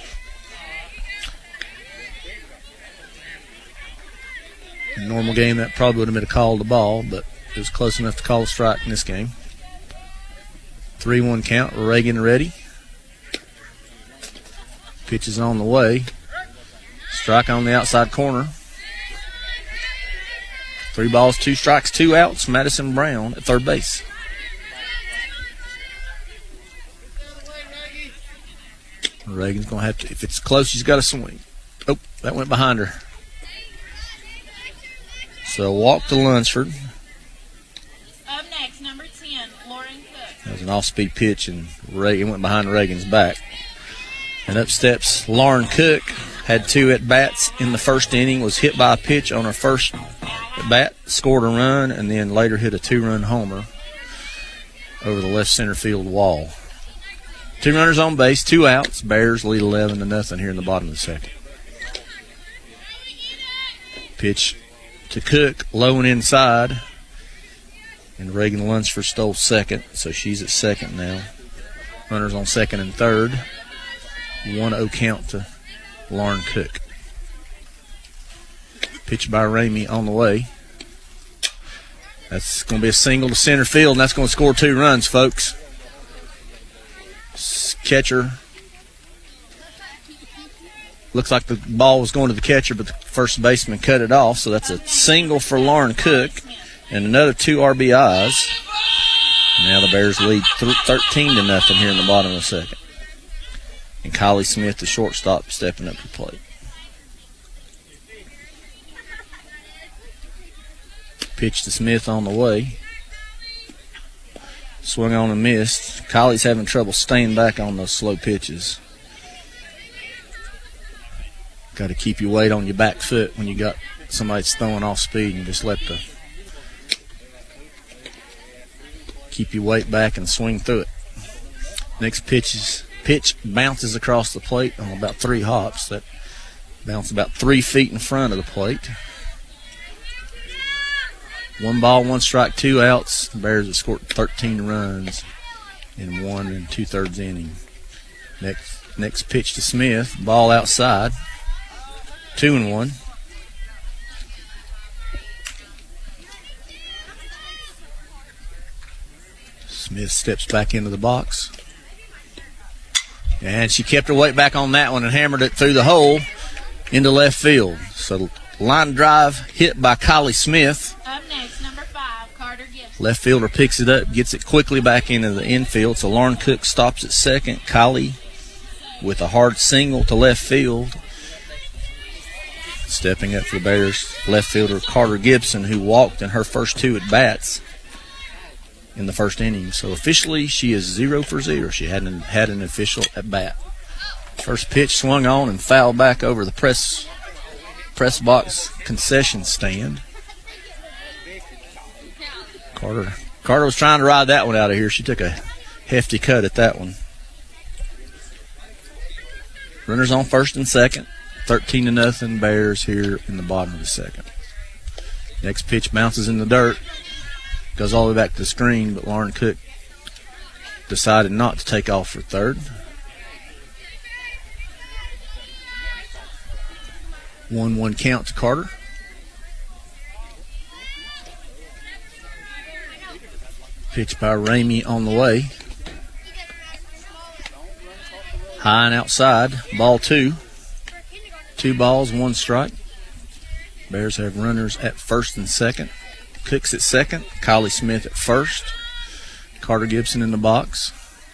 In a normal game, that probably would have been a call to ball, but it was close enough to call a strike in this game. 3-1 count. Reagan ready. Pitch is on the way. Strike on the outside corner. 3 balls, 2 strikes, 2 outs. Madison Brown at third base. Reagan's going to have to, if it's close, she's got to swing. Oh, that went behind her. So walk to Lunsford. Up next, number 10, Lauren Cook. That was an off-speed pitch, and Reagan went behind Reagan's back. And up steps Lauren Cook. had 2 at-bats in the first inning, was hit by a pitch on her first at-bat, scored a run, and then later hit a 2-run homer over the left center field wall. 2 runners on base, 2 outs. Bears lead 11-0 here in the bottom of the second. Pitch to Cook, low and inside. And Reagan Lunsford stole second, so she's at second now. Runners on second and third. 1-0 count to Lauren Cook. Pitch by Ramey on the way. That's going to be a single to center field, and that's going to score 2 runs, folks. Catcher. Looks like the ball was going to the catcher, but the first baseman cut it off, so that's a single for Lauren Cook and another 2 RBIs. Now the Bears lead 13-0 here in the bottom of the second. And Kylie Smith, the shortstop, stepping up to the plate. Pitch to Smith on the way. Swung on and missed. Kylie's having trouble staying back on those slow pitches. Got to keep your weight on your back foot when you got somebody that's throwing off speed, and just keep your weight back and swing through it. Next pitch bounces across the plate on about 3 hops. That bounced about 3 feet in front of the plate. 1 ball, 1 strike, 2 outs. The Bears have scored 13 runs in 1 2/3 inning. Next pitch to Smith. Ball outside. 2-1. Smith steps back into the box. And she kept her weight back on that one and hammered it through the hole into left field. So line drive hit by Kylie Smith. Up next, number 5, Carter Gibson. Left fielder picks it up, gets it quickly back into the infield. So Lauren Cook stops at second. Kylie with a hard single to left field. Stepping up for the Bears, left fielder Carter Gibson, who walked in her first 2 at-bats in the first inning. So officially she is 0 for 0. She hadn't had an official at-bat. First pitch swung on and fouled back over the press box concession stand. Carter was trying to ride that one out of here. She took a hefty cut at that one. Runners on first and second. 13-0 Bears here in the bottom of the second. Next pitch bounces in the dirt. Goes all the way back to the screen, but Lauren Cook decided not to take off for third. 1-1 count to Carter. Pitch by Ramey on the way. High and outside. Ball 2. 2 balls, 1 strike. Bears have runners at first and second. Cook's at second. Kylie Smith at first. Carter Gibson in the box.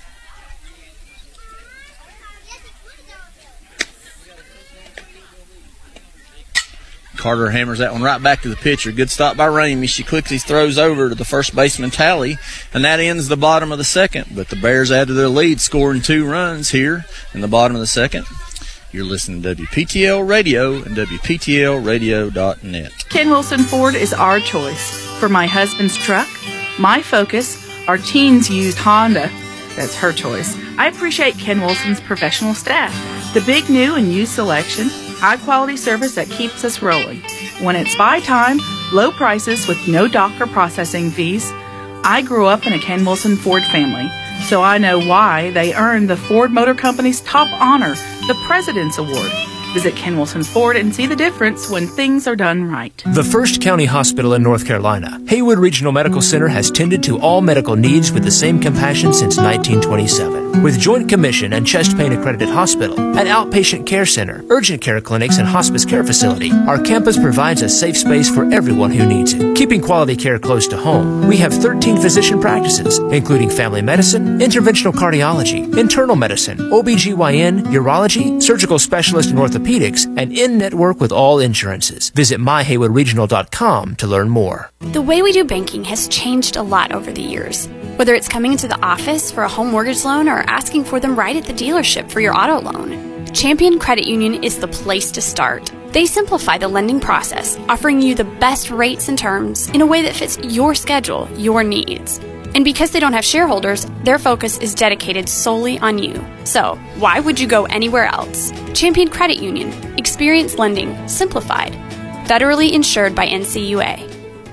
Carter hammers that one right back to the pitcher. Good stop by Ramey. She quickly throws over to the first baseman, Talley, and that ends the bottom of the second. But the Bears add to their lead, scoring 2 runs here in the bottom of the second. You're listening to WPTL Radio and WPTLradio.net. Ken Wilson Ford is our choice. For my husband's truck, my Focus, our teens used Honda, that's her choice. I appreciate Ken Wilson's professional staff. The big new and used selection, high quality service that keeps us rolling. When it's buy time, low prices with no dock or processing fees. I grew up in a Ken Wilson Ford family, so I know why they earned the Ford Motor Company's top honor, the President's Award. Visit Ken Wilson Ford and see the difference when things are done right. The First County Hospital in North Carolina, Haywood Regional Medical Center has tended to all medical needs with the same compassion since 1927. With Joint Commission and Chest Pain Accredited Hospital, an outpatient care center, urgent care clinics, and hospice care facility, our campus provides a safe space for everyone who needs it. Keeping quality care close to home, we have 13 physician practices, including family medicine, interventional cardiology, internal medicine, OBGYN, urology, surgical specialist and orthopedics, and in-network with all insurances. Visit myhaywoodregional.com to learn more. The way we do banking has changed a lot over the years. Whether it's coming into the office for a home mortgage loan or asking for them right at the dealership for your auto loan, Champion Credit Union is the place to start. They simplify the lending process, offering you the best rates and terms in a way that fits your schedule, your needs. And because they don't have shareholders, their focus is dedicated solely on you. So, why would you go anywhere else? Champion Credit Union. Experience lending simplified. Federally insured by NCUA.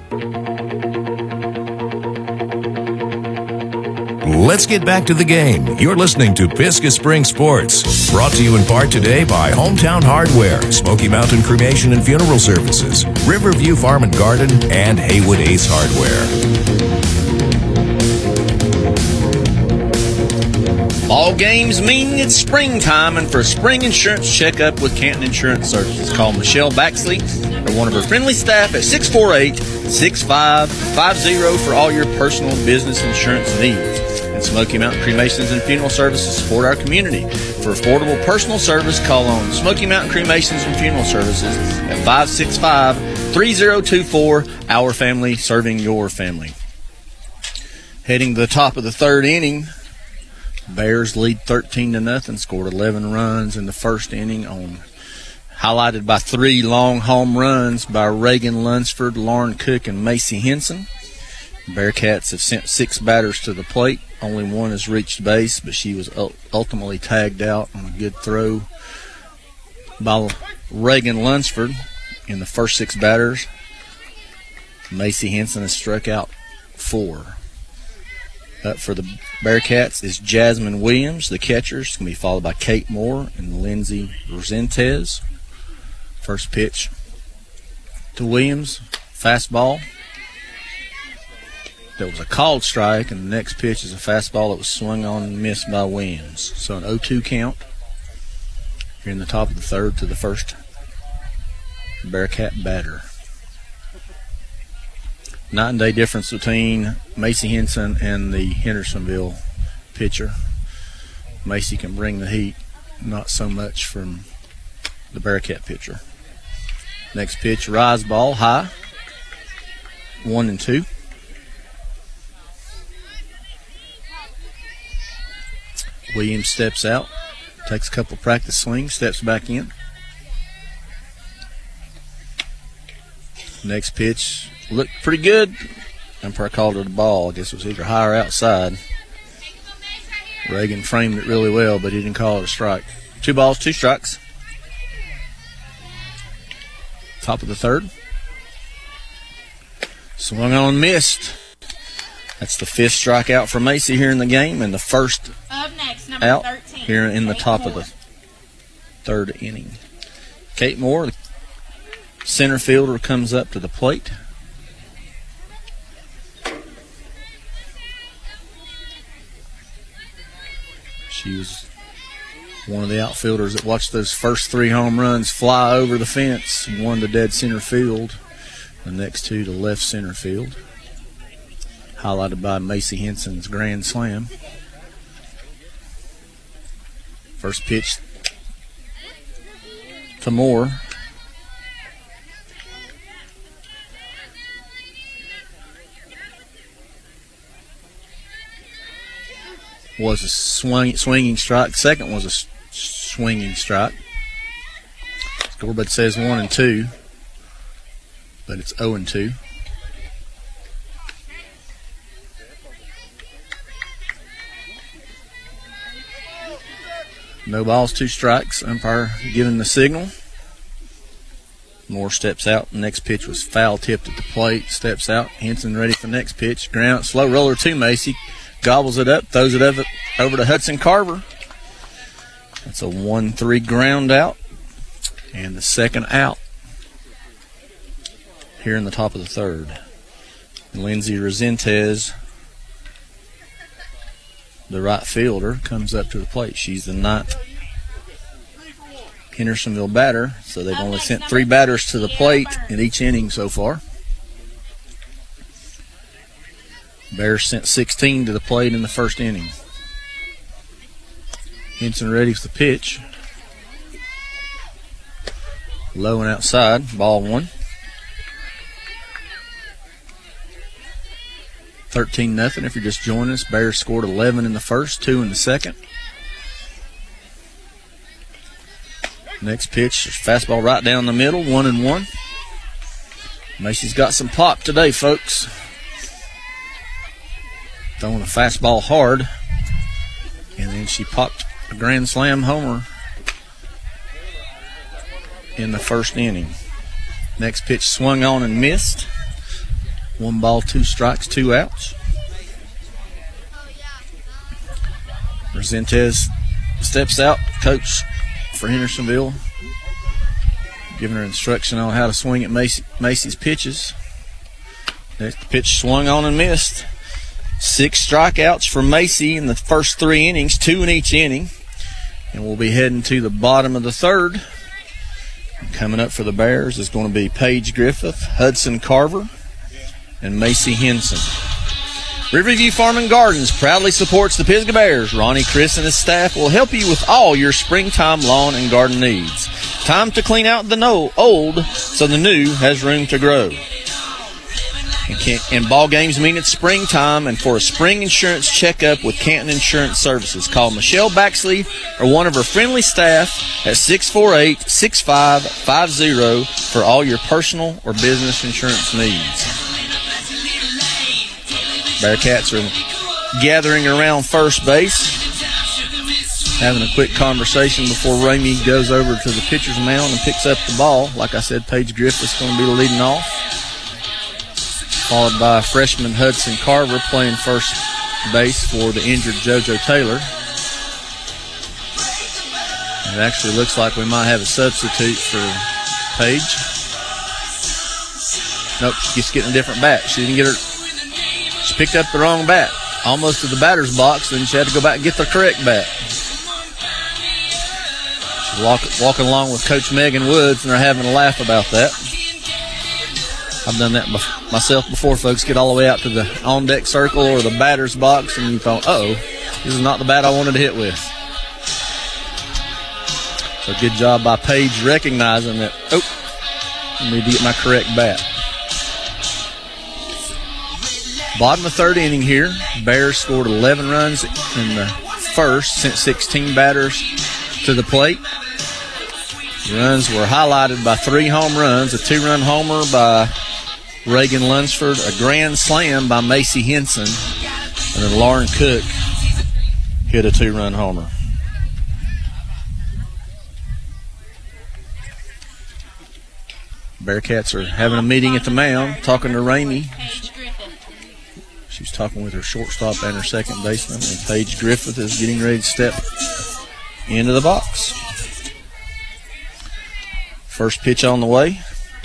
Let's get back to the game. You're listening to Pisgah Spring Sports. Brought to you in part today by Hometown Hardware, Smoky Mountain Cremation and Funeral Services, Riverview Farm and Garden, and Haywood Ace Hardware. All games mean it's springtime, and for a spring insurance checkup with Canton Insurance Services, call Michelle Baxley or one of her friendly staff at 648-6550 for all your personal and business insurance needs. And Smoky Mountain Cremations and Funeral Services support our community. For affordable personal service, call on Smoky Mountain Cremations and Funeral Services at 565-3024. Our family serving your family. Heading to the top of the third inning, Bears lead 13-0, scored 11 runs in the first inning, highlighted by 3 long home runs by Reagan Lunsford, Lauren Cook, and Macy Henson. Bearcats have sent 6 batters to the plate. Only one has reached base, but she was ultimately tagged out on a good throw by Reagan Lunsford. In the first 6 batters, Macy Henson has struck out 4. Up for the Bearcats is Jasmine Williams, the catcher. It's going to be followed by Kate Moore and Lindsay Rosentez. First pitch to Williams, fastball. That was a called strike, and the next pitch is a fastball that was swung on and missed by Williams. So an 0-2 count here in the top of the third to the first Bearcat batter. Night and day difference between Macy Henson and the Hendersonville pitcher. Macy can bring the heat, not so much from the Bearcat pitcher. Next pitch, rise ball, high. 1-2. Williams steps out, takes a couple practice swings, steps back in. Next pitch looked pretty good. Umpire called it a ball. I guess it was either high or outside. Reagan framed it really well, but he didn't call it a strike. 2 balls, 2 strikes. Top of the third. Swung on, missed. That's the 5th strikeout for Macy here in the game, and the first out 13, here in the Kate top Moore. of the third inning. Kate Moore, the center fielder, comes up to the plate. She was one of the outfielders that watched those first 3 home runs fly over the fence. One to dead center field, the next 2 to left center field. Highlighted by Macy Henson's grand slam. First pitch to Moore. Was a swinging strike. Second was a swinging strike. Scoreboard says 1-2, but it's 0-2. No balls, 2 strikes. Umpire giving the signal. Moore steps out. The next pitch was foul tipped at the plate. Steps out. Henson ready for the next pitch. Ground slow roller to Macy. Gobbles it up. Throws it over to Hudson Carver. That's a 1-3 ground out. And the second out here in the top of the third. Lindsay Rosentez, the right fielder, comes up to the plate. She's the 9th Hendersonville batter, so they've only sent 3 batters to the plate in each inning so far. Bears sent 16 to the plate in the first inning. Henson ready for the pitch. Low and outside, ball 1. 13-0 if you're just joining us. Bears scored 11 in the first, 2 in the second. Next pitch, fastball right down the middle, 1-1. Macy's got some pop today, folks. Throwing a fastball hard. And then she popped a grand slam homer in the first inning. Next pitch swung on and missed. 1 ball, 2 strikes, 2 outs. Resentez steps out, coach for Hendersonville, giving her instruction on how to swing at Macy's pitches. Next pitch swung on and missed. 6 strikeouts for Macy in the first 3 innings, 2 in each inning. And we'll be heading to the bottom of the third. Coming up for the Bears is going to be Paige Griffith, Hudson Carver, and Macy Henson. Riverview Farm and Gardens proudly supports the Pisgah Bears. Ronnie, Chris, and his staff will help you with all your springtime lawn and garden needs. Time to clean out the old so the new has room to grow. And ball games mean it's springtime, and for a spring insurance checkup with Canton Insurance Services, call Michelle Baxley or one of her friendly staff at 648-6550 for all your personal or business insurance needs. Bearcats are gathering around first base, having a quick conversation before Ramey goes over to the pitcher's mound and picks up the ball. Like I said, Paige Griffith's going to be leading off, followed by freshman Hudson Carver playing first base for the injured JoJo Taylor. It actually looks like we might have a substitute for Paige. Nope, just getting a different bat. She didn't get her. She picked up the wrong bat, almost to the batter's box, and she had to go back and get the correct bat. She's walking along with Coach Megan Woods, and they're having a laugh about that. I've done that myself before. Folks get all the way out to the on-deck circle or the batter's box, and you thought, uh-oh, this is not the bat I wanted to hit with. So good job by Paige recognizing that, I need to get my correct bat. Bottom of third inning here. Bears scored 11 runs in the first, sent 16 batters to the plate. The runs were highlighted by 3 home runs, a 2-run homer by Reagan Lunsford, a grand slam by Macy Henson, and then Lauren Cook hit a 2-run homer. Bearcats are having a meeting at the mound, talking to Ramey. She's talking with her shortstop and her second baseman, and Paige Griffith is getting ready to step into the box. First pitch on the way.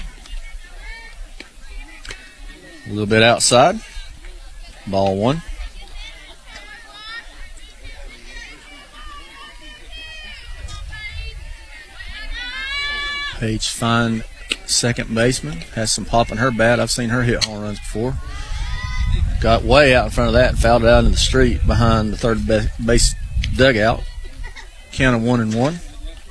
A little bit outside. Ball 1. Paige, fine second baseman, has some pop in her bat. I've seen her hit home runs before. Got way out in front of that and fouled it out in the street behind the third base dugout. Count of 1-1.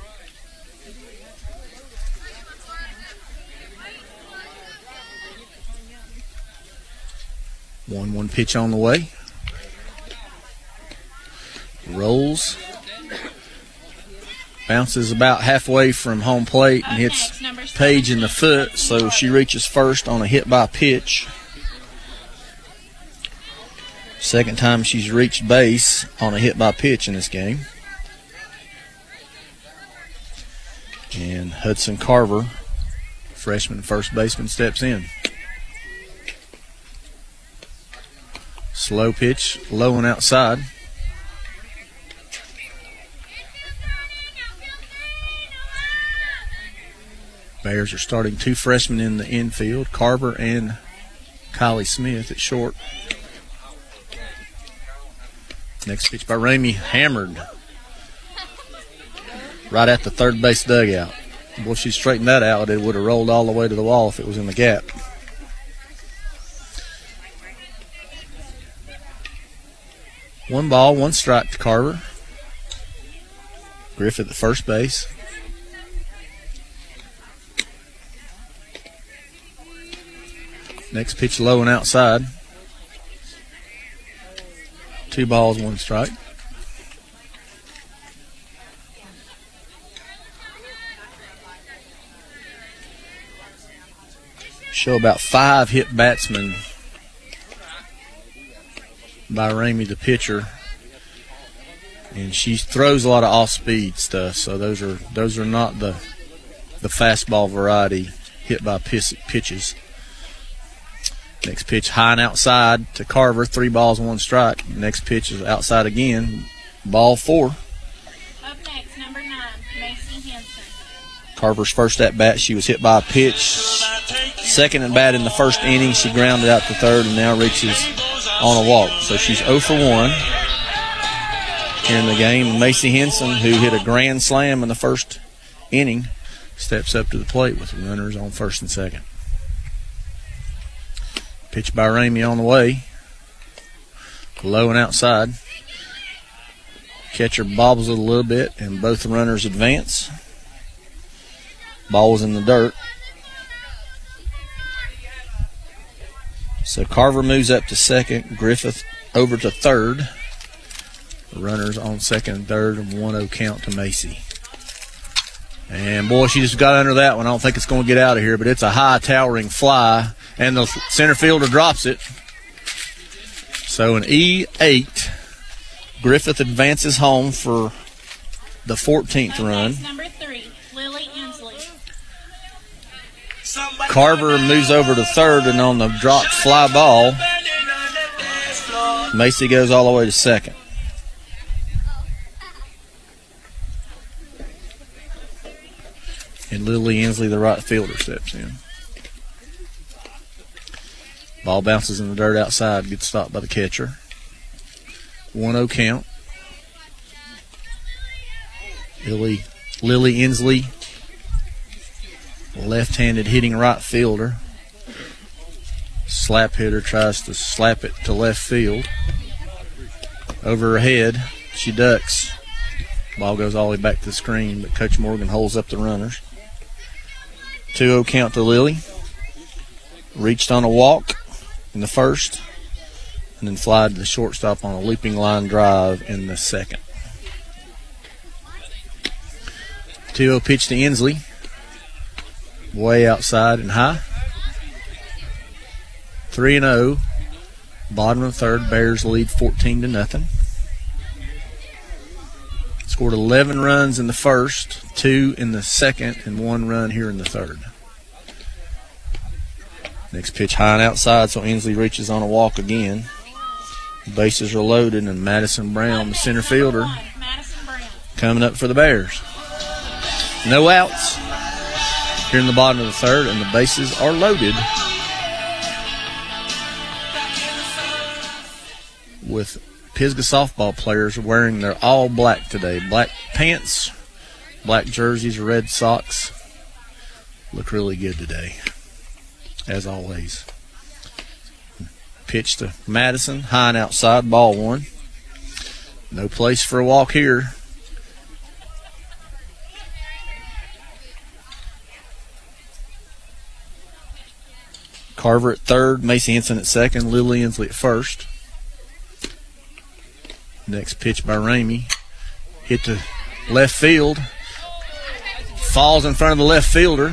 One pitch on the way. Rolls. Bounces about halfway from home plate and hits Paige in the foot, so she reaches first on a hit by pitch. Second time she's reached base on a hit by pitch in this game. And Hudson Carver, freshman first baseman, steps in. Slow pitch, low and outside. Bears are starting 2 freshmen in the infield, Carver and Kylie Smith at short. Next pitch by Ramey, hammered right at the third base dugout. Boy, if she straightened that out, it would have rolled all the way to the wall if it was in the gap. One ball, 1 strike to Carver. Griffith at first base. Next pitch low and outside. 2 balls, 1 strike. show about 5 hit batsmen by Ramey, the pitcher, and she throws a lot of off-speed stuff. So those are not the fastball variety hit by pitches. Next pitch high and outside to Carver, 3 balls and 1 strike. Next pitch is outside again, ball 4. Up next, number 9, Macy Henson. Carver's first at bat, she was hit by a pitch. Second at bat in the first inning, she grounded out to third and now reaches on a walk. So she's 0 for 1 here in the game. Macy Henson, who hit a grand slam in the first inning, steps up to the plate with runners on first and second. Pitch by Ramey on the way. Low and outside. Catcher bobbles it a little bit, and both runners advance. Ball was in the dirt. So Carver moves up to second. Griffith over to third. The runners on second and third, and 1-0 count to Macy. And boy, she just got under that one. I don't think it's going to get out of here, but it's a high towering fly, and the center fielder drops it. So an E8. Griffith advances home for the 14th run. Number 3, Lily Inslee. Carver moves over to third, and on the dropped fly ball, Macy goes all the way to second. And Lily Inslee, the right fielder, steps in. Ball bounces in the dirt outside, gets stopped by the catcher. 1-0 count. Lily Inslee, left-handed hitting right fielder. Slap hitter tries to slap it to left field. Over her head, she ducks. Ball goes all the way back to the screen, but Coach Morgan holds up the runners. 2-0 count to Lily. Reached on a walk in the first, and then flied to the shortstop on a looping line drive in the second. 2-0 pitch to Inslee. Way outside and high. 3-0. Bottom of the third. Bears lead 14-0. Scored 11 runs in the first, 2 in the second, and 1 run here in the third. Next pitch high and outside, so Inslee reaches on a walk again. Bases are loaded, and Madison Brown, the center fielder, coming up for the Bears. No outs here in the bottom of the third, and the bases are loaded with Pisgah softball players wearing their all black today. Black pants, black jerseys, red socks. Look really good today, as always. Pitch to Madison, high and outside, ball 1. No place for a walk here. Carver at third, Macy Henson at second, Lily Inslee at first. Next pitch by Ramey. Hit to left field. Falls in front of the left fielder.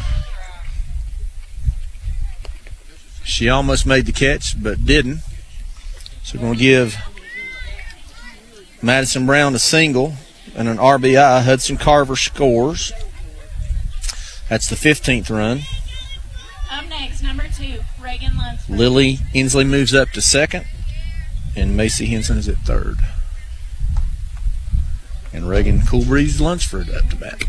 She almost made the catch, but didn't. So we're going to give Madison Brown a single and an RBI. Hudson Carver scores. That's the 15th run. Up next, number 2, Reagan Lunsford. Lily Inslee moves up to second, and Macy Henson is at third. And Reagan Cool Breeze Lunsford up to bat.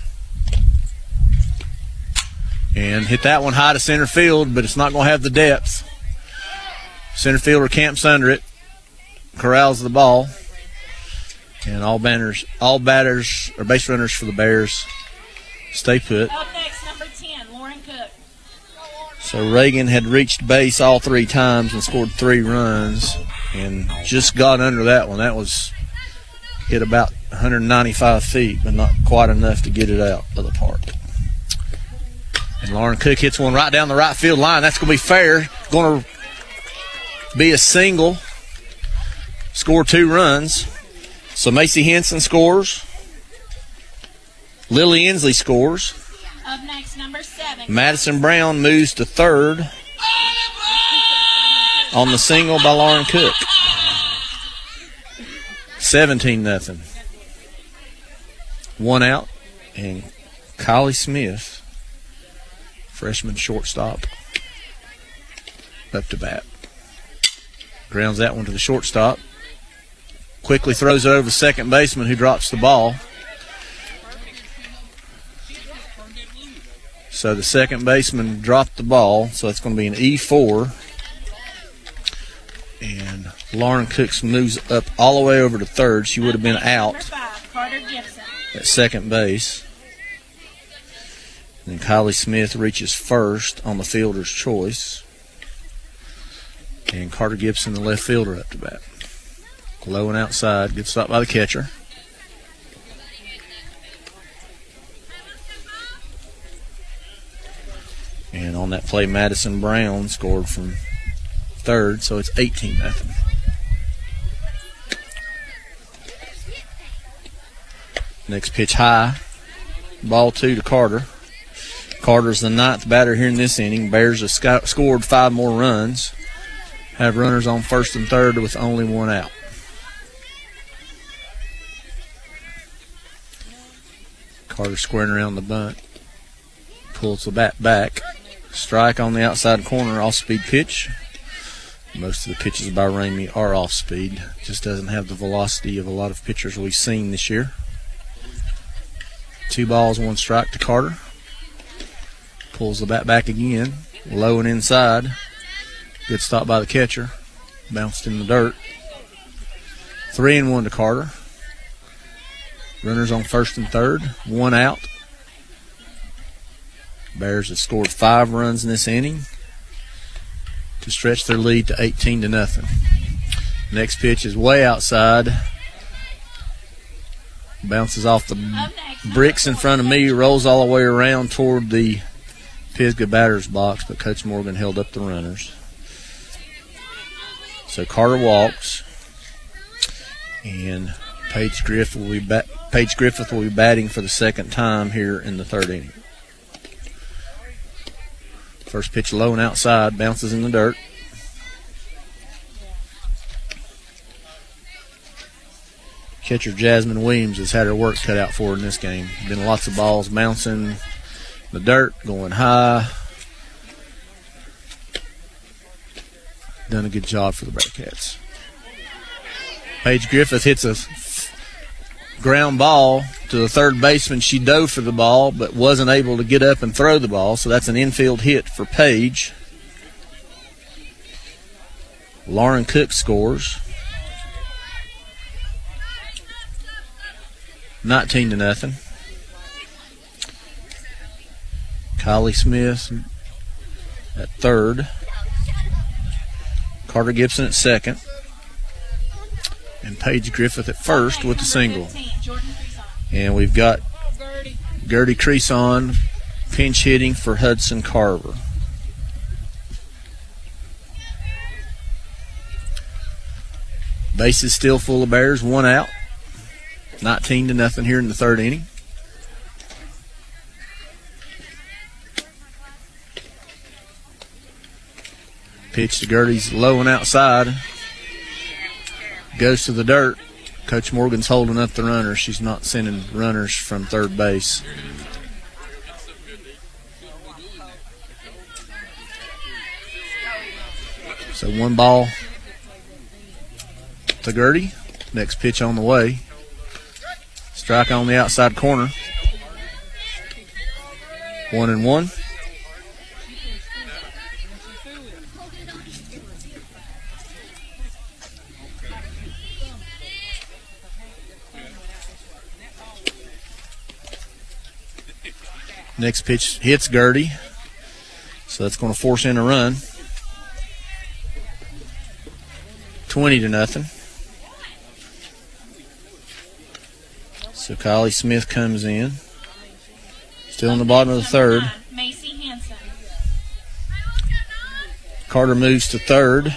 And hit that one high to center field, but it's not going to have the depth. Center fielder camps under it, corrals the ball, and all batters or base runners for the Bears stay put. Up next, number 10, Lauren Cook. So Reagan had reached base all 3 times and scored 3 runs, and just got under that one. That was hit about 195 feet, but not quite enough to get it out of the park. And Lauren Cook hits one right down the right field line. That's going to be fair. Going to be a single. Score 2 runs. So Macy Henson scores. Lily Inslee scores. Up next, number 7. Madison Brown moves to third on the single by Lauren Cook. 17-0. 1 out, and Kylie Smith, freshman shortstop, up to bat. Grounds that one to the shortstop. Quickly throws it over the second baseman, who drops the ball. So the second baseman dropped the ball, so it's going to be an E4. And Lauren Cooks moves up all the way over to third. She would have been out at second base. And then Kylie Smith reaches first on the fielder's choice. And Carter Gibson, the left fielder, up to bat. Low and outside. Good stop by the catcher. And on that play, Madison Brown scored from third, so it's 18-0. Next pitch high. Ball 2 to Carter. Carter's the 9th batter here in this inning. Bears have scored 5 more runs. Have runners on first and third with only 1 out. Carter squaring around the bunt. Pulls the bat back. Strike on the outside corner, off-speed pitch. Most of the pitches by Ramey are off-speed. Just doesn't have the velocity of a lot of pitchers we've seen this year. 2 balls, 1 strike to Carter. Pulls the bat back again. Low and inside. Good stop by the catcher. Bounced in the dirt. 3-1 to Carter. Runners on first and third. 1 out. Bears have scored 5 runs in this inning to stretch their lead to 18-0. Next pitch is way outside. Bounces off the bricks in front of me, rolls all the way around toward the Pisgah batter's box, but Coach Morgan held up the runners. So Carter walks, and Paige Griffith will be batting for the second time here in the third inning. First pitch low and outside, bounces in the dirt. Catcher Jasmine Williams has had her work cut out for her in this game. Been lots of balls bouncing in the dirt, going high. Done a good job for the Bearcats. Paige Griffith hits a ground ball to the third baseman. She dove for the ball but wasn't able to get up and throw the ball, so that's an infield hit for Paige. Lauren Cook scores. 19-0. Kylie Smith at third. Carter Gibson at second. And Paige Griffith at first with the single. And we've got Gertie Creason pinch hitting for Hudson Carver. Base is still full of Bears, 1 out. 19-0 here in the third inning. Pitch to Gertie's low and outside. Goes to the dirt. Coach Morgan's holding up the runners. She's not sending runners from third base. So 1 ball to Gertie. Next pitch on the way. Strike on the outside corner. 1-1. Next pitch hits Gertie, so that's going to force in a run. 20-0. So Kylie Smith comes in. Still in the bottom of the third. Carter moves to third.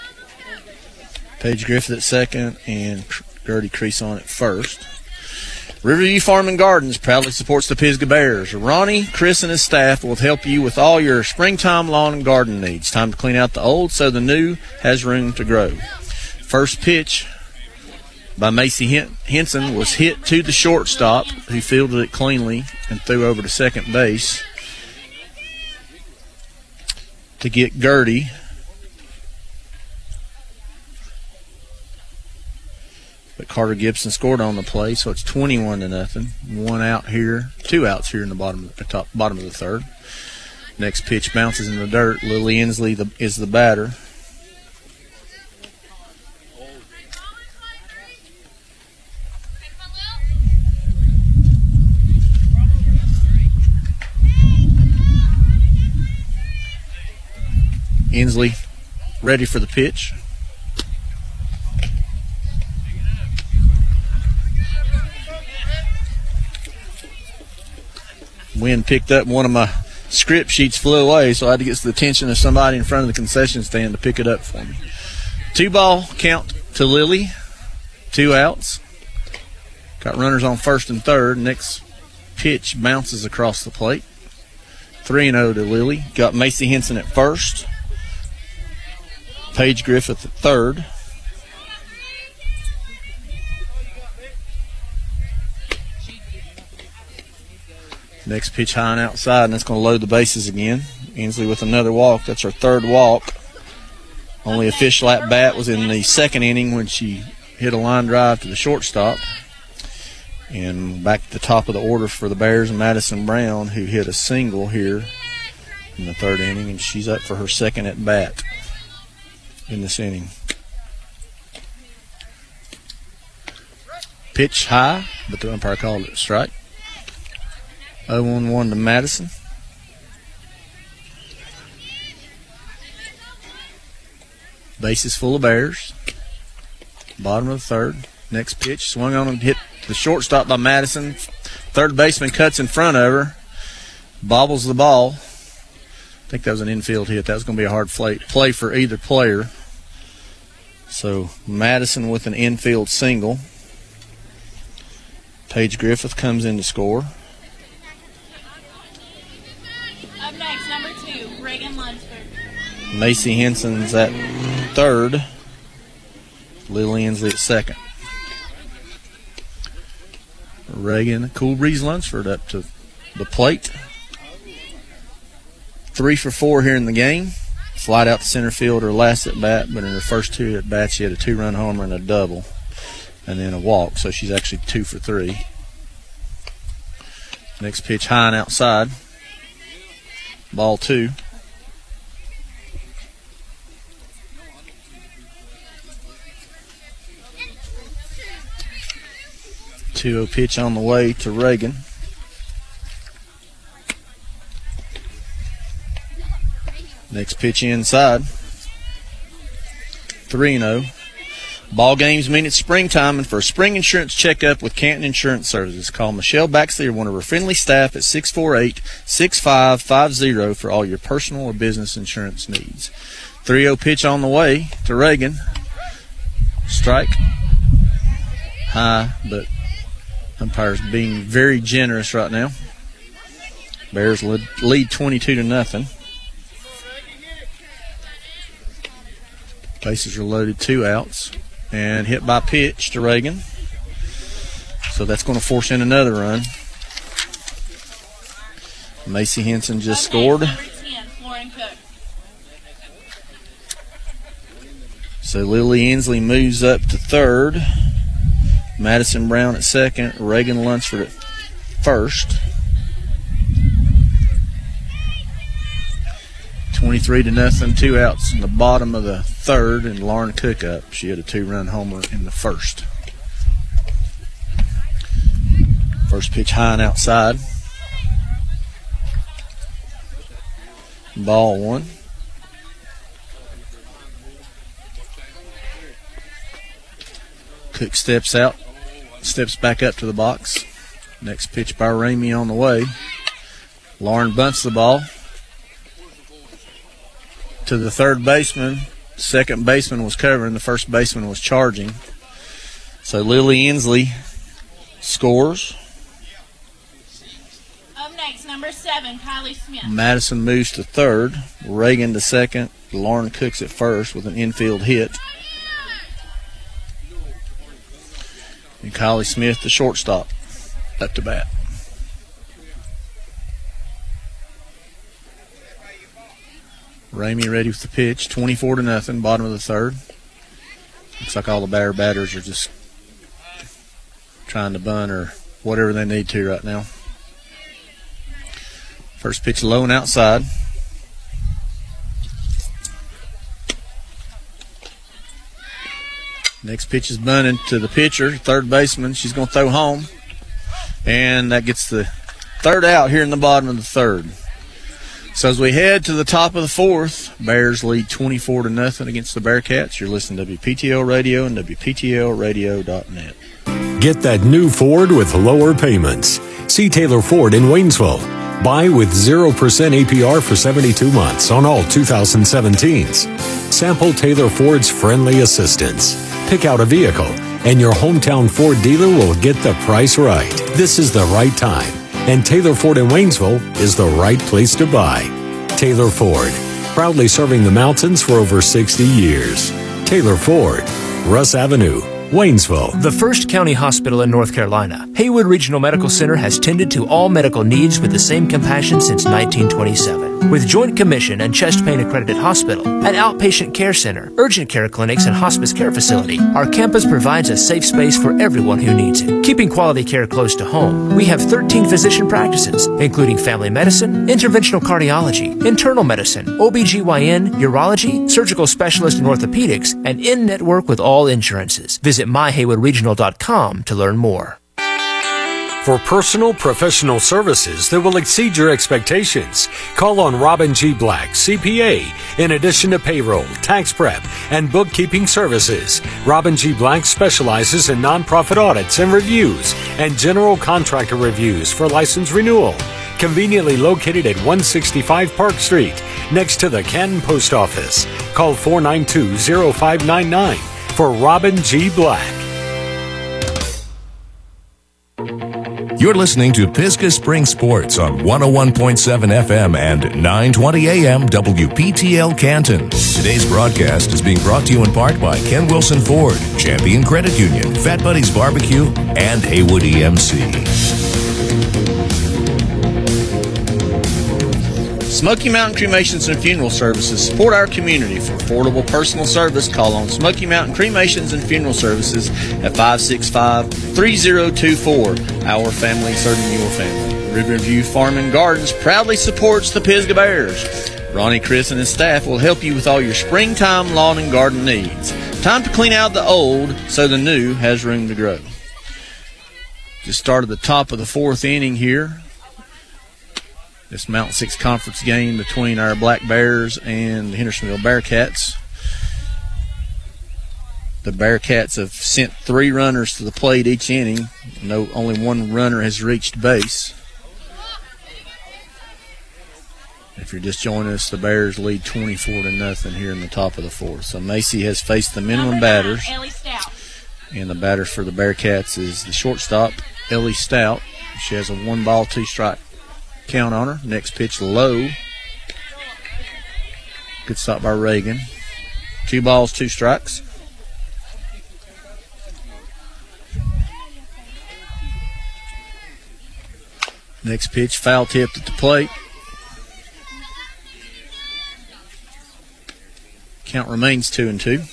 Paige Griffith at second and Gertie Creason at first. Riverview Farm and Gardens proudly supports the Pisgah Bears. Ronnie, Chris, and his staff will help you with all your springtime lawn and garden needs. Time to clean out the old so the new has room to grow. First pitch by Macy Henson was hit to the shortstop, who fielded it cleanly and threw over to second base to get Gertie. But Carter Gibson scored on the play, so it's 21-0. 1 out here, 2 outs here in the bottom of the third. Next pitch bounces in the dirt. Lily Inslee is the batter. Inslee ready for the pitch. Wind picked up, one of my script sheets flew away, so I had to get the attention of somebody in front of the concession stand to pick it up for me. 2-ball count to Lily. 2 outs. Got runners on first and third. Next pitch bounces across the plate. 3-0 to Lily. Got Macy Henson at first. Paige Griffith at third. Next pitch high and outside, and that's going to load the bases again. Inslee with another walk. That's her third walk. Only official at bat was in the second inning when she hit a line drive to the shortstop. And back at the top of the order for the Bears, Madison Brown, who hit a single here in the third inning, and she's up for her second at bat in this inning. Pitch high, but the umpire called it a strike. 0-1 to Madison. Bases full of Bears. Bottom of the third. Next pitch swung on and hit the shortstop by Madison. Third baseman cuts in front of her. Bobbles the ball. I think that was an infield hit. That was going to be a hard play for either player. So Madison with an infield single. Paige Griffith comes in to score. Up next, number 2, Reagan Lunsford. Macy Henson's at third. Lily Inslee at second. Reagan, Cool Breeze Lunsford up to the plate. 3 for 4 here in the game. Flied out to center field her last at bat, but in her first 2 at bats she had a 2-run homer and a double, and then a walk, so she's actually 2 for 3. Next pitch high and outside. Ball 2. Two-0 pitch on the way to Reagan. Next pitch inside. 3-0. Ball games mean it's springtime, and for a spring insurance checkup with Canton Insurance Services, call Michelle Baxley or one of her friendly staff at 648-6550 for all your personal or business insurance needs. 3-0 pitch on the way to Reagan. Strike. High, but umpire's being very generous right now. Bears lead 22-0. Bases are loaded, 2 outs. And hit by pitch to Reagan. So that's going to force in another run. Macy Henson just scored. Number 10, Lauren Cook. So Lily Inslee moves up to third. Madison Brown at second. Reagan Lunsford at first. 23-0, 2 outs in the bottom of the third, and Lauren Cook up. She had a 2-run homer in the first. First pitch high and outside. Ball 1. Cook steps out, steps back up to the box. Next pitch by Ramey on the way. Lauren bunts the ball to the third baseman. Second baseman was covering. The first baseman was charging. So Lily Inslee scores. Up next, number 7, Kylie Smith. Madison moves to third. Reagan to second. Lauren Cooks at first with an infield hit. And Kylie Smith, the shortstop, up to bat. Ramey ready with the pitch. 24-0, bottom of the third. Looks like all the batters are just trying to bunt or whatever they need to right now. First pitch low and outside. Next pitch is bunted to the pitcher, third baseman. She's going to throw home. And that gets the third out here in the bottom of the third. So as we head to the top of the fourth, Bears lead 24-0 against the Bearcats. You're listening to WPTL Radio and WPTLradio.net. Get that new Ford with lower payments. See Taylor Ford in Waynesville. Buy with 0% APR for 72 months on all 2017s. Sample Taylor Ford's friendly assistance. Pick out a vehicle, and your hometown Ford dealer will get the price right. This is the right time, and Taylor Ford in Waynesville is the right place to buy. Taylor Ford, proudly serving the mountains for over 60 years. Taylor Ford, Russ Avenue, Waynesville. The First County Hospital in North Carolina, Haywood Regional Medical Center has tended to all medical needs with the same compassion since 1927. With Joint Commission and Chest Pain Accredited Hospital, an outpatient care center, urgent care clinics, and hospice care facility, our campus provides a safe space for everyone who needs it. Keeping quality care close to home, we have 13 physician practices, including family medicine, interventional cardiology, internal medicine, OBGYN, urology, surgical specialist and orthopedics, and in-network with all insurances. Visit myhaywoodregional.com to learn more. For personal professional services that will exceed your expectations, call on Robin G. Black, CPA. In addition to payroll, tax prep, and bookkeeping services, Robin G. Black specializes in nonprofit audits and reviews and general contractor reviews for license renewal. Conveniently located at 165 Park Street, next to the Canton Post Office. Call 492-0599 for Robin G. Black. You're listening to Pisgah Spring Sports on 101.7 FM and 920 AM WPTL Canton. Today's broadcast is being brought to you in part by Ken Wilson Ford, Champion Credit Union, Fat Buddies Barbecue, and Haywood EMC. Smoky Mountain Cremations and Funeral Services support our community. For affordable personal service, call on Smoky Mountain Cremations and Funeral Services at 565-3024. Our family serving your family. Riverview Farm and Gardens proudly supports the Pisgah Bears. Ronnie, Chris, and his staff will help you with all your springtime lawn and garden needs. Time to clean out the old so the new has room to grow. Just started the top of the fourth inning here. This Mountain 6 Conference game between our Black Bears and the Hendersonville Bearcats. The Bearcats have sent 3 runners to the plate each inning. Only one runner has reached base. If you're just joining us, the Bears lead 24-0 here in the top of the fourth. So Macy has faced the minimum batters. Ellie Stout. And the batter for the Bearcats is the shortstop, Ellie Stout. She has a 1-ball, 2-strike count on her. Next pitch low. Good stop by Reagan. 2 balls, 2 strikes. Next pitch foul tipped at the plate. Count remains 2-2.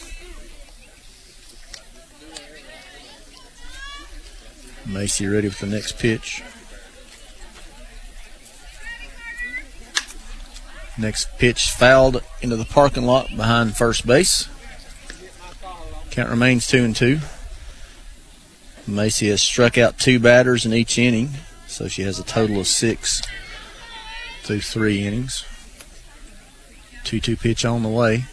Macy ready with the next pitch. Next pitch fouled into the parking lot behind first base. Count remains 2-2. Macy has struck out 2 batters in each inning, so she has a total of 6 through 3 innings. 2-2 pitch on the way.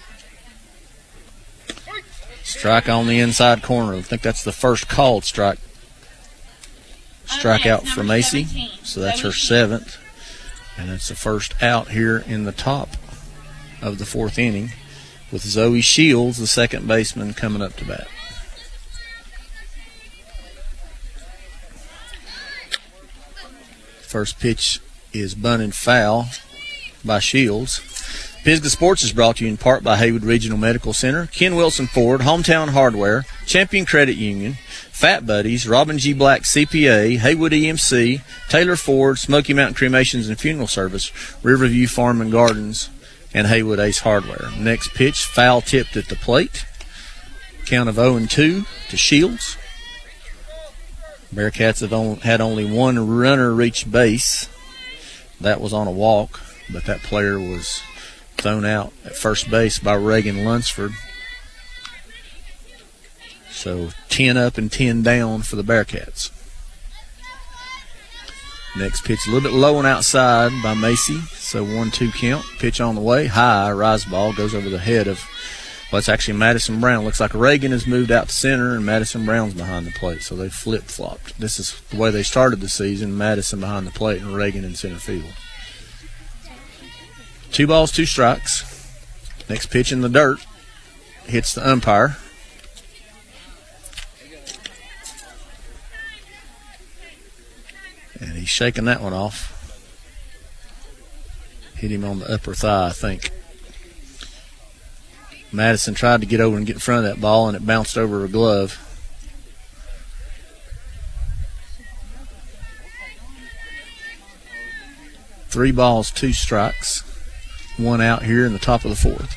Strike on the inside corner. I think that's the first called strikeout for Macy. So that's her 7th. And it's the first out here in the top of the fourth inning with Zoe Shields, the second baseman, coming up to bat. First pitch is bunted foul by Shields. Pisgah Sports is brought to you in part by Haywood Regional Medical Center, Ken Wilson Ford, Hometown Hardware, Champion Credit Union, Fat Buddies, Robin G. Black CPA, Haywood EMC, Taylor Ford, Smoky Mountain Cremations and Funeral Service, Riverview Farm and Gardens, and Haywood Ace Hardware. Next pitch, foul tipped at the plate. Count of 0-2 to Shields. Bearcats have had only one runner reach base. That was on a walk, but that player was thrown out at first base by Reagan Lunsford. So 10 up and 10 down for the Bearcats. Next pitch a little bit low and outside by Macy. So 1-2 count. Pitch on the way. High. Rise ball goes over the head of, well, it's actually Madison Brown. Looks like Reagan has moved out to center and Madison Brown's behind the plate. So they flip-flopped. This is the way they started the season. Madison behind the plate and Reagan in center field. 2 balls, 2 strikes. Next pitch in the dirt. Hits the umpire. And he's shaking that one off. Hit him on the upper thigh, I think. Madison tried to get over and get in front of that ball, and it bounced over her glove. Three balls, 2 strikes. 1 out here in the top of the 4th.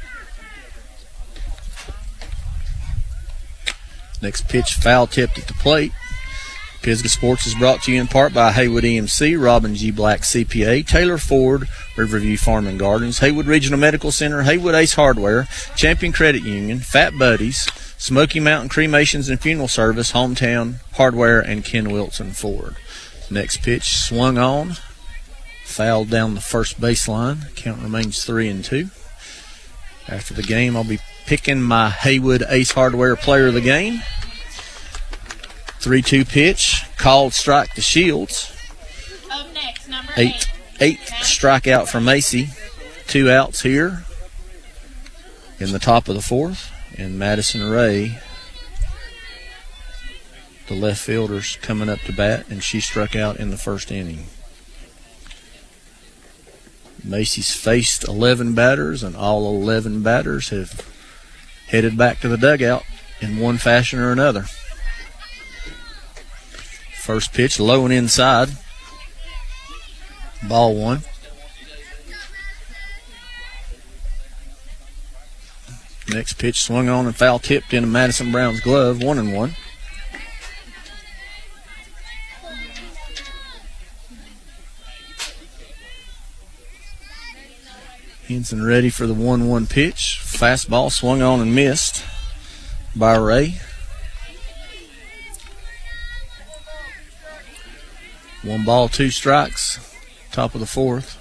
Next pitch, foul tipped at the plate. Pisgah Sports is brought to you in part by Haywood EMC, Robin G. Black CPA, Taylor Ford, Riverview Farm and Gardens, Haywood Regional Medical Center, Haywood Ace Hardware, Champion Credit Union, Fat Buddies, Smoky Mountain Cremations and Funeral Service, Hometown Hardware, and Ken Wilson Ford. Next pitch swung on, fouled down the first baseline. Count remains 3-2. After the game, I'll be picking my Haywood Ace Hardware player of the game. 3-2 pitch, called strike to Shields. Up next, number 8 strikeout for Macy. 2 outs here in the top of the 4th. And Madison Ray, the left fielder's coming up to bat, and she struck out in the first inning. Macy's faced 11 batters, and all 11 batters have headed back to the dugout in one fashion or another. First pitch, low and inside. Ball 1. Next pitch swung on and foul tipped into Madison Brown's glove. 1-1. Henson ready for the 1-1 pitch. Fastball swung on and missed by Ray. 1 ball, 2 strikes. Top of the 4th.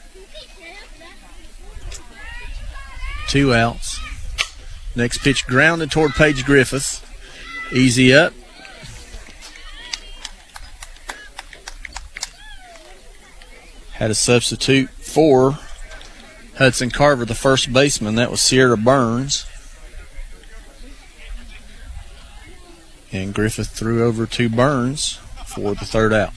2 outs. Next pitch grounded toward Paige Griffith. Easy up. Had a substitute for Hudson Carver, the first baseman. That was Sierra Burns. And Griffith threw over to Burns for the 3rd out.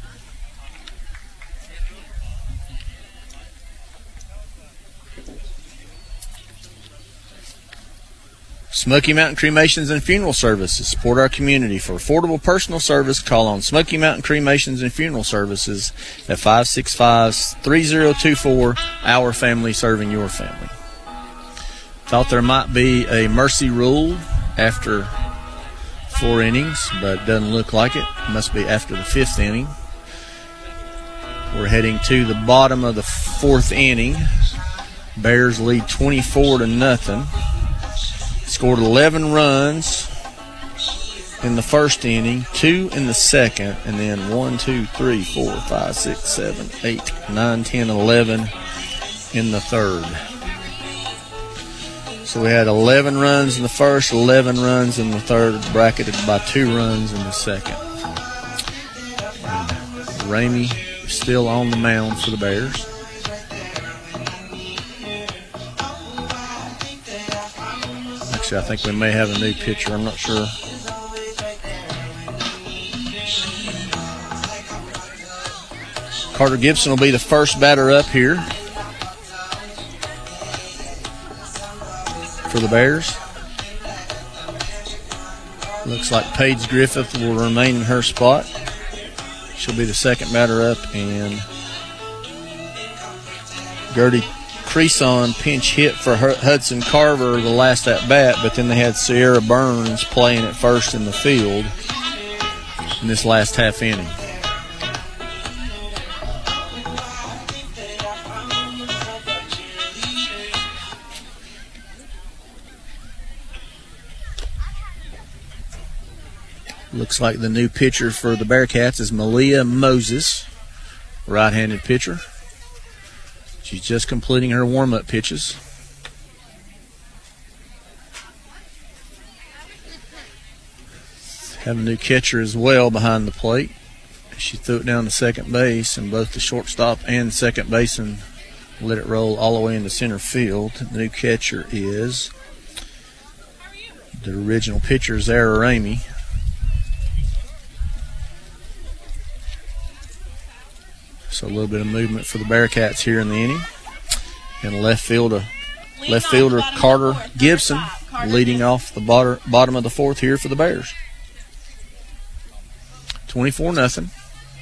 Smoky Mountain Cremations and Funeral Services. Support our community. For affordable personal service, call on Smoky Mountain Cremations and Funeral Services at 565-3024. Our family serving your family. Thought there might be a mercy rule after 4 innings, but it doesn't look like it. It must be after the 5th inning. We're heading to the bottom of the 4th inning. Bears lead 24-0. Scored 11 runs in the first inning, 2 in the second, and then 1, 2, 3, 4, 5, 6, 7, 8, 9, 10, 11 in the 3rd. So we had 11 runs in the first, 11 runs in the 3rd, bracketed by 2 runs in the 2nd. And Ramey still on the mound for the Bears. I think we may have a new pitcher. I'm not sure. Carter Gibson will be the first batter up here for the Bears. Looks like Paige Griffith will remain in her spot. She'll be the second batter up, and Gertie Creason pinch hit for Hudson Carver the last at bat, but then they had Sierra Burns playing at first in the field in this last half inning. Looks like the new pitcher for the Bearcats is Malia Moses, right-handed pitcher. She's just completing her warm-up pitches. Have a new catcher as well behind the plate. She threw it down to second base, and both the shortstop and second baseman let it roll all the way into center field. The new catcher is the original pitcher, Zara Ramey. So a little bit of movement for the Bearcats here in the inning. And left fielder Carter Gibson leading off the bottom of the fourth here for the Bears. 24-0.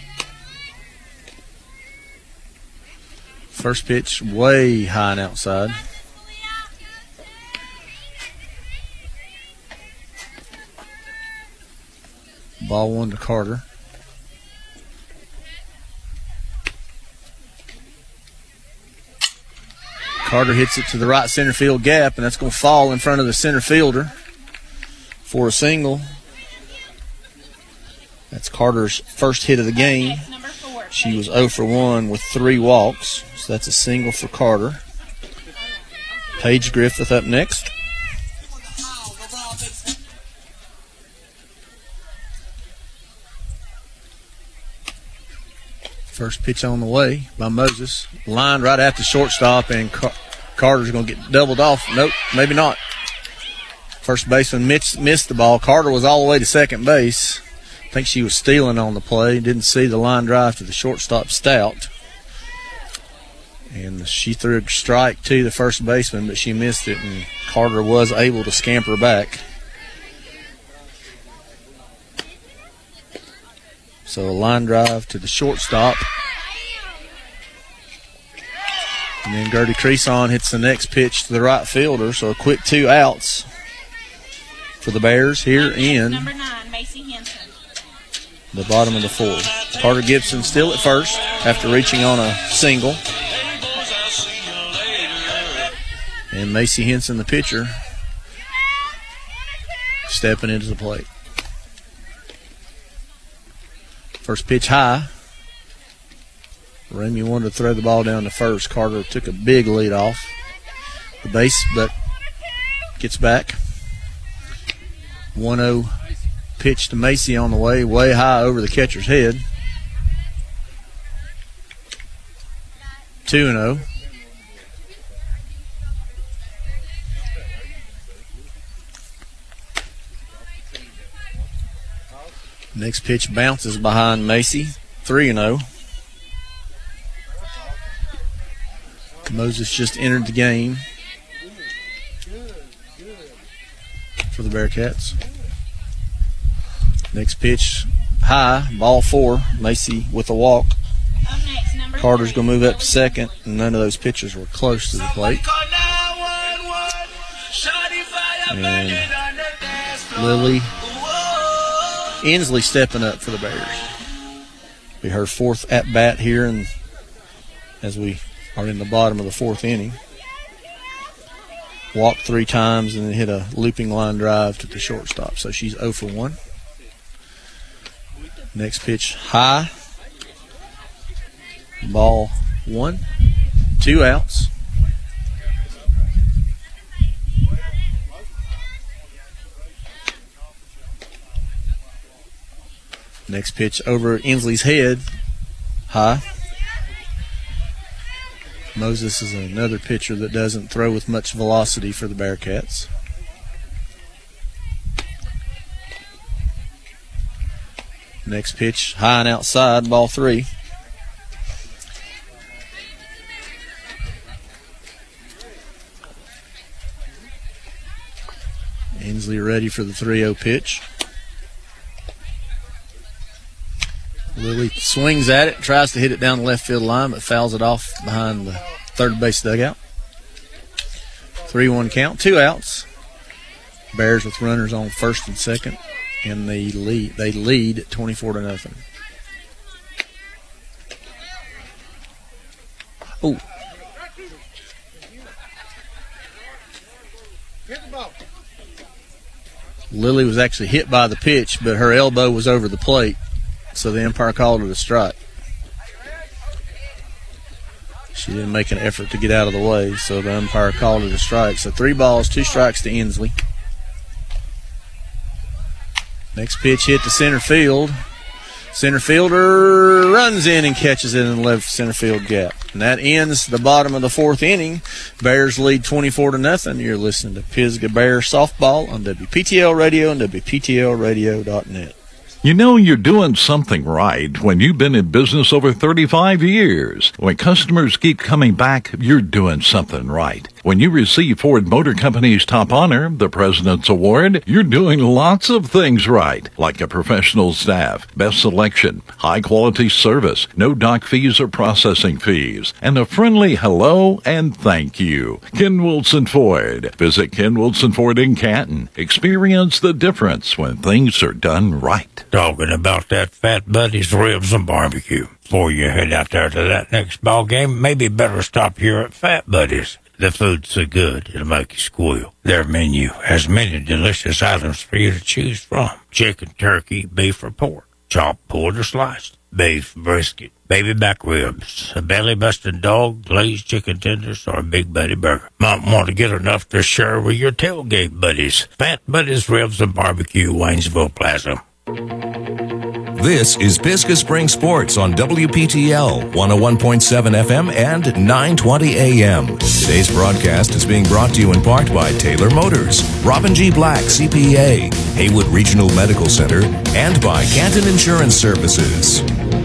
First pitch way high and outside. Ball one to Carter. Carter hits it to the right center field gap, and that's going to fall in front of the center fielder for a single. That's Carter's first hit of the game. She was 0 for 1 with 3 walks, so that's a single for Carter. Paige Griffith up next. First pitch on the way by Moses. Lined right at the shortstop, and Carter's going to get doubled off. Nope, maybe not. First baseman missed the ball. Carter was all the way to second base. I think she was stealing on the play. Didn't see the line drive to the shortstop, Stout. And she threw a strike to the first baseman, but she missed it, and Carter was able to scamper back. So a line drive to the shortstop. And then Gertie Creason hits the next pitch to the right fielder. So a quick 2 outs for the Bears here in number 9, Macy Henson. The bottom of the fourth. Carter Gibson still at first after reaching on a single. And Macy Henson, the pitcher, stepping into the plate. First pitch high. Ramey wanted to throw the ball down to first. Carter took a big lead off the base, but gets back. 1-0 pitch to Macy on the way high over the catcher's head. 2-0. Next pitch bounces behind Macy. 3-0. Moses just entered the game for the Bearcats. Next pitch high, ball 4. Macy with a walk. Carter's going to move up to second, and none of those pitchers were close to the plate. And Lily Inslee stepping up for the Bears. Be her 4th at-bat here, and as we are in the bottom of the 4th inning. Walked 3 times and then hit a looping line drive to the shortstop. So she's 0 for 1. Next pitch high. Ball 1. 2 outs. Next pitch over Inslee's head. High. Moses is another pitcher that doesn't throw with much velocity for the Bearcats. Next pitch high and outside, ball 3. Inslee ready for the 3-0 pitch. Lily swings at it, tries to hit it down the left field line, but fouls it off behind the third base dugout. 3-1 count, 2 outs. Bears with runners on first and second, and they lead 24-0. Oh. Lily was actually hit by the pitch, but her elbow was over the plate, so the umpire called it a strike. She didn't make an effort to get out of the way, so the umpire called it a strike. So 3 balls, 2 strikes to Inslee. Next pitch hit to center field. Center fielder runs in and catches it in the left center field gap. And that ends the bottom of the 4th inning. Bears lead 24-0. You're listening to Pisgah Bears softball on WPTL Radio and WPTLradio.net. You know you're doing something right when you've been in business over 35 years. When customers keep coming back, you're doing something right. When you receive Ford Motor Company's top honor, the President's Award, you're doing lots of things right, like a professional staff, best selection, high-quality service, no dock fees or processing fees, and a friendly hello and thank you. Ken Wilson Ford. Visit Ken Wilson Ford in Canton. Experience the difference when things are done right. Talking about that Fat Buddy's Ribs and Barbecue. Before you head out there to that next ball game, maybe better stop here at Fat Buddy's. The food's so good, it'll make you squeal. Their menu has many delicious items for you to choose from. Chicken, turkey, beef, or pork. Chopped, pulled, or sliced. Beef, brisket, baby back ribs, a belly-busting dog, glazed chicken tenders, or a Big Buddy burger. Might want to get enough to share with your tailgate buddies. Fat Buddy's Ribs and Barbecue, Waynesville Plaza. This is Pisgah Spring Sports on WPTL 101.7 FM and 920 AM. Today's broadcast is being brought to you in part by Taylor Motors, Robin G. Black CPA, Haywood Regional Medical Center, and by Canton Insurance Services.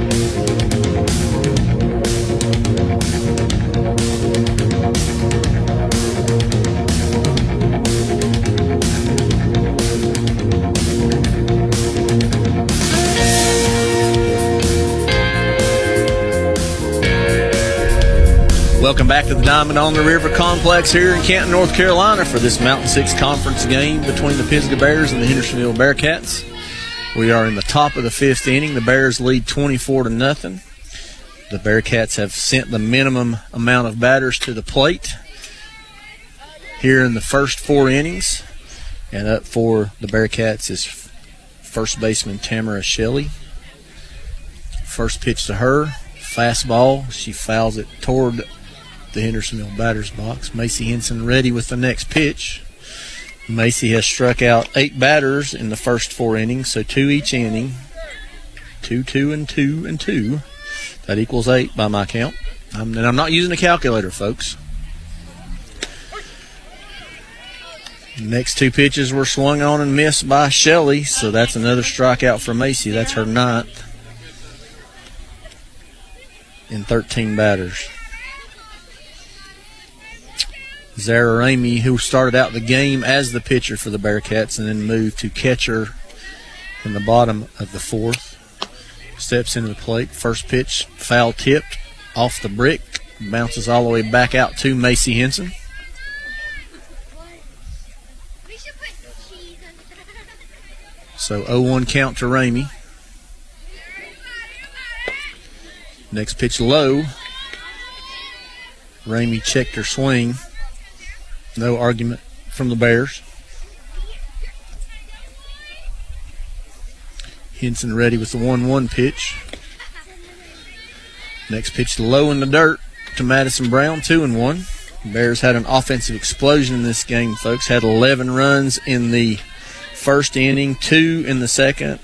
Welcome back to the Diamond on the River Complex here in Canton, North Carolina for this Mountain 6 conference game between the Pisgah Bears and the Hendersonville Bearcats. We are in the top of the 5th inning. The Bears lead 24-0. The Bearcats have sent the minimum amount of batters to the plate here in the first 4 innings. And up for the Bearcats is first baseman Tamara Shelley. First pitch to her, fastball. She fouls it toward the Hendersonville batter's box. Macy Henson ready with the next pitch. Macy has struck out 8 batters in the first 4 innings, so 2 each inning. 2, 2, and 2, and 2. That equals 8 by my count. And I'm not using a calculator, folks. Next 2 pitches were swung on and missed by Shelley, so that's another strikeout for Macy. That's her 9th in 13 batters. Zara Ramey, who started out the game as the pitcher for the Bearcats and then moved to catcher in the bottom of the 4th, steps into the plate. First pitch, foul tipped off the brick, bounces all the way back out to Macy Henson. So 0-1 count to Ramey. Next pitch low. Ramey checked her swing. No argument from the Bears. Henson ready with the 1-1 pitch. Next pitch low in the dirt to Madison Brown, 2-1. Bears had an offensive explosion in this game, folks. Had 11 runs in the first inning, 2 in the second,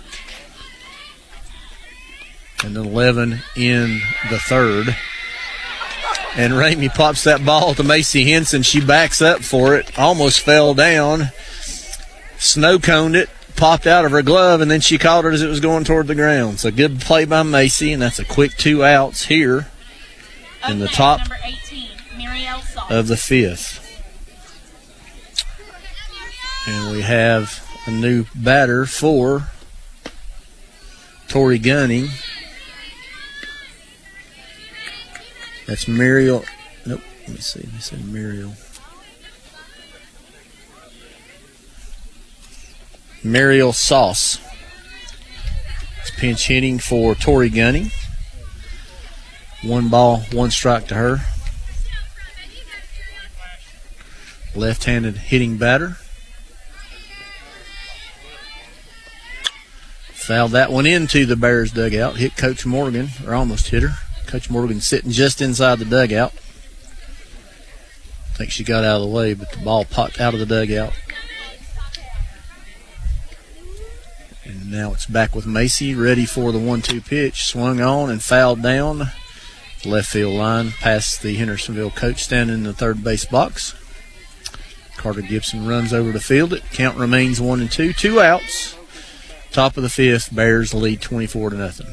and 11 in the third. And Ramey pops that ball to Macy Henson. She backs up for it, almost fell down, snow-coned it, popped out of her glove, and then she caught it as it was going toward the ground. So good play by Macy, and that's a quick 2 outs here in the top number 18, Muriel Salt. of the 5th. And we have a new batter for Tori Gunning. That's Muriel. Nope, let me see. They said Muriel. Muriel Sauce. It's pinch hitting for Tori Gunning. 1 ball, 1 strike to her. Left-handed hitting batter. Fouled that one into the Bears dugout. Hit Coach Morgan, or almost hit her. Coach Morgan sitting just inside the dugout. I think she got out of the way, but the ball popped out of the dugout. And now it's back with Macy, ready for the 1-2 pitch. Swung on and fouled down. Left field line past the Hendersonville coach standing in the third base box. Carter Gibson runs over to field it. Count remains 1-2. 2 outs. Top of the 5th. Bears lead 24-0.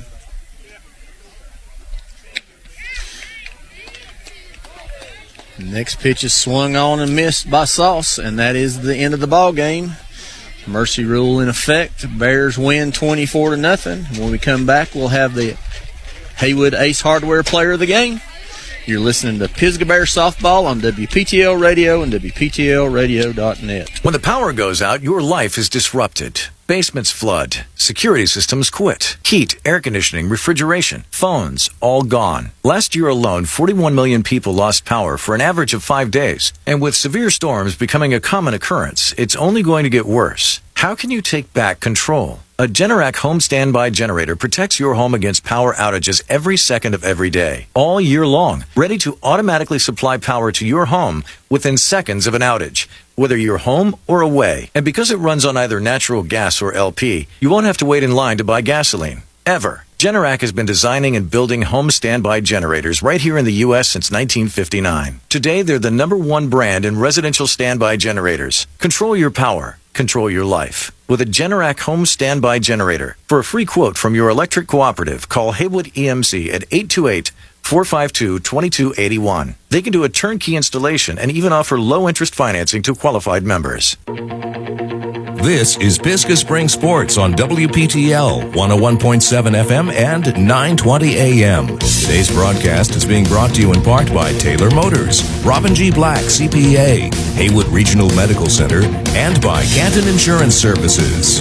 Next pitch is swung on and missed by Sauce, and that is the end of the ball game. Mercy rule in effect. Bears win 24-0. When we come back, we'll have the Haywood Ace Hardware Player of the Game. You're listening to Pisgah Bear Softball on WPTL Radio and WPTLradio.net. When the power goes out, your life is disrupted. Basements flood. Security systems quit. Heat, air conditioning, refrigeration, phones, all gone. Last year alone, 41 million people lost power for an average of 5 days. And with severe storms becoming a common occurrence, it's only going to get worse. How can you take back control? A Generac home standby generator protects your home against power outages every second of every day, all year long, ready to automatically supply power to your home within seconds of an outage, whether you're home or away. And because it runs on either natural gas or LP, you won't have to wait in line to buy gasoline, ever. Generac has been designing and building home standby generators right here in the U.S. since 1959. Today, they're the #1 brand in residential standby generators. Control your power. Control your life with a Generac home standby generator. For a free quote from your electric cooperative, call Haywood EMC at 828-452-2281. They can do a turnkey installation and even offer low-interest financing to qualified members. This is Pisgah Spring Sports on WPTL 101.7 FM and 920 AM. Today's broadcast is being brought to you in part by Taylor Motors, Robin G. Black CPA, Haywood Regional Medical Center, and by Canton Insurance Services.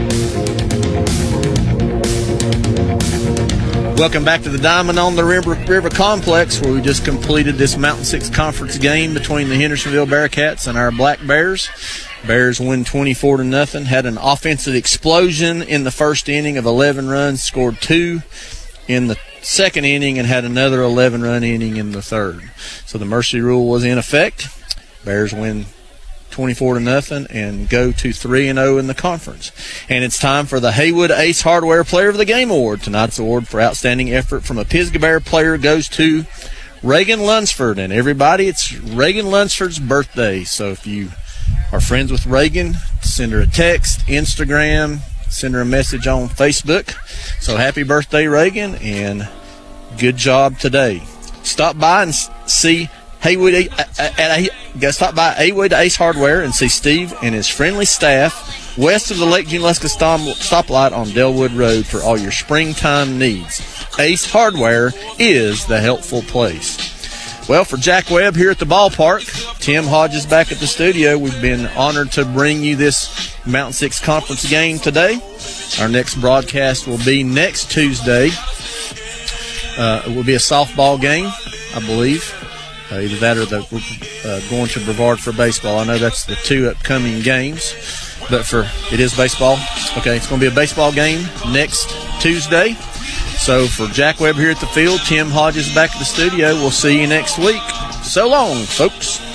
Welcome back to the Diamond on the River Complex, where we just completed this Mountain 6 Conference game between the Hendersonville Bearcats and our Black Bears. Bears win 24-0. Had an offensive explosion in the first inning of 11 runs, scored 2 in the second inning, and had another 11-run inning in the third. So the mercy rule was in effect. Bears win 24-0 and go to 3-0 in the conference. And it's time for the Haywood Ace Hardware Player of the Game Award. Tonight's award for outstanding effort from a Pisgah Bear player goes to Reagan Lunsford. And everybody, it's Reagan Lunsford's birthday. So if you are friends with Reagan, send her a text, Instagram, send her a message on Facebook. So happy birthday, Reagan, and good job today. Stop by and see Haywood stop by Haywood Ace Hardware and see Steve and his friendly staff west of the Lake Junaluska stoplight on Delwood Road for all your springtime needs. Ace Hardware is the helpful place. Well, for Jack Webb here at the ballpark, Tim Hodges back at the studio, we've been honored to bring you this Mountain 6 Conference game today. Our next broadcast will be next Tuesday. It will be a softball game, I believe. Either that or we're going to Brevard for baseball. I know that's the 2 upcoming games, but it is baseball. Okay, it's going to be a baseball game next Tuesday. So for Jack Webb here at the field, Tim Hodges back at the studio. We'll see you next week. So long, folks.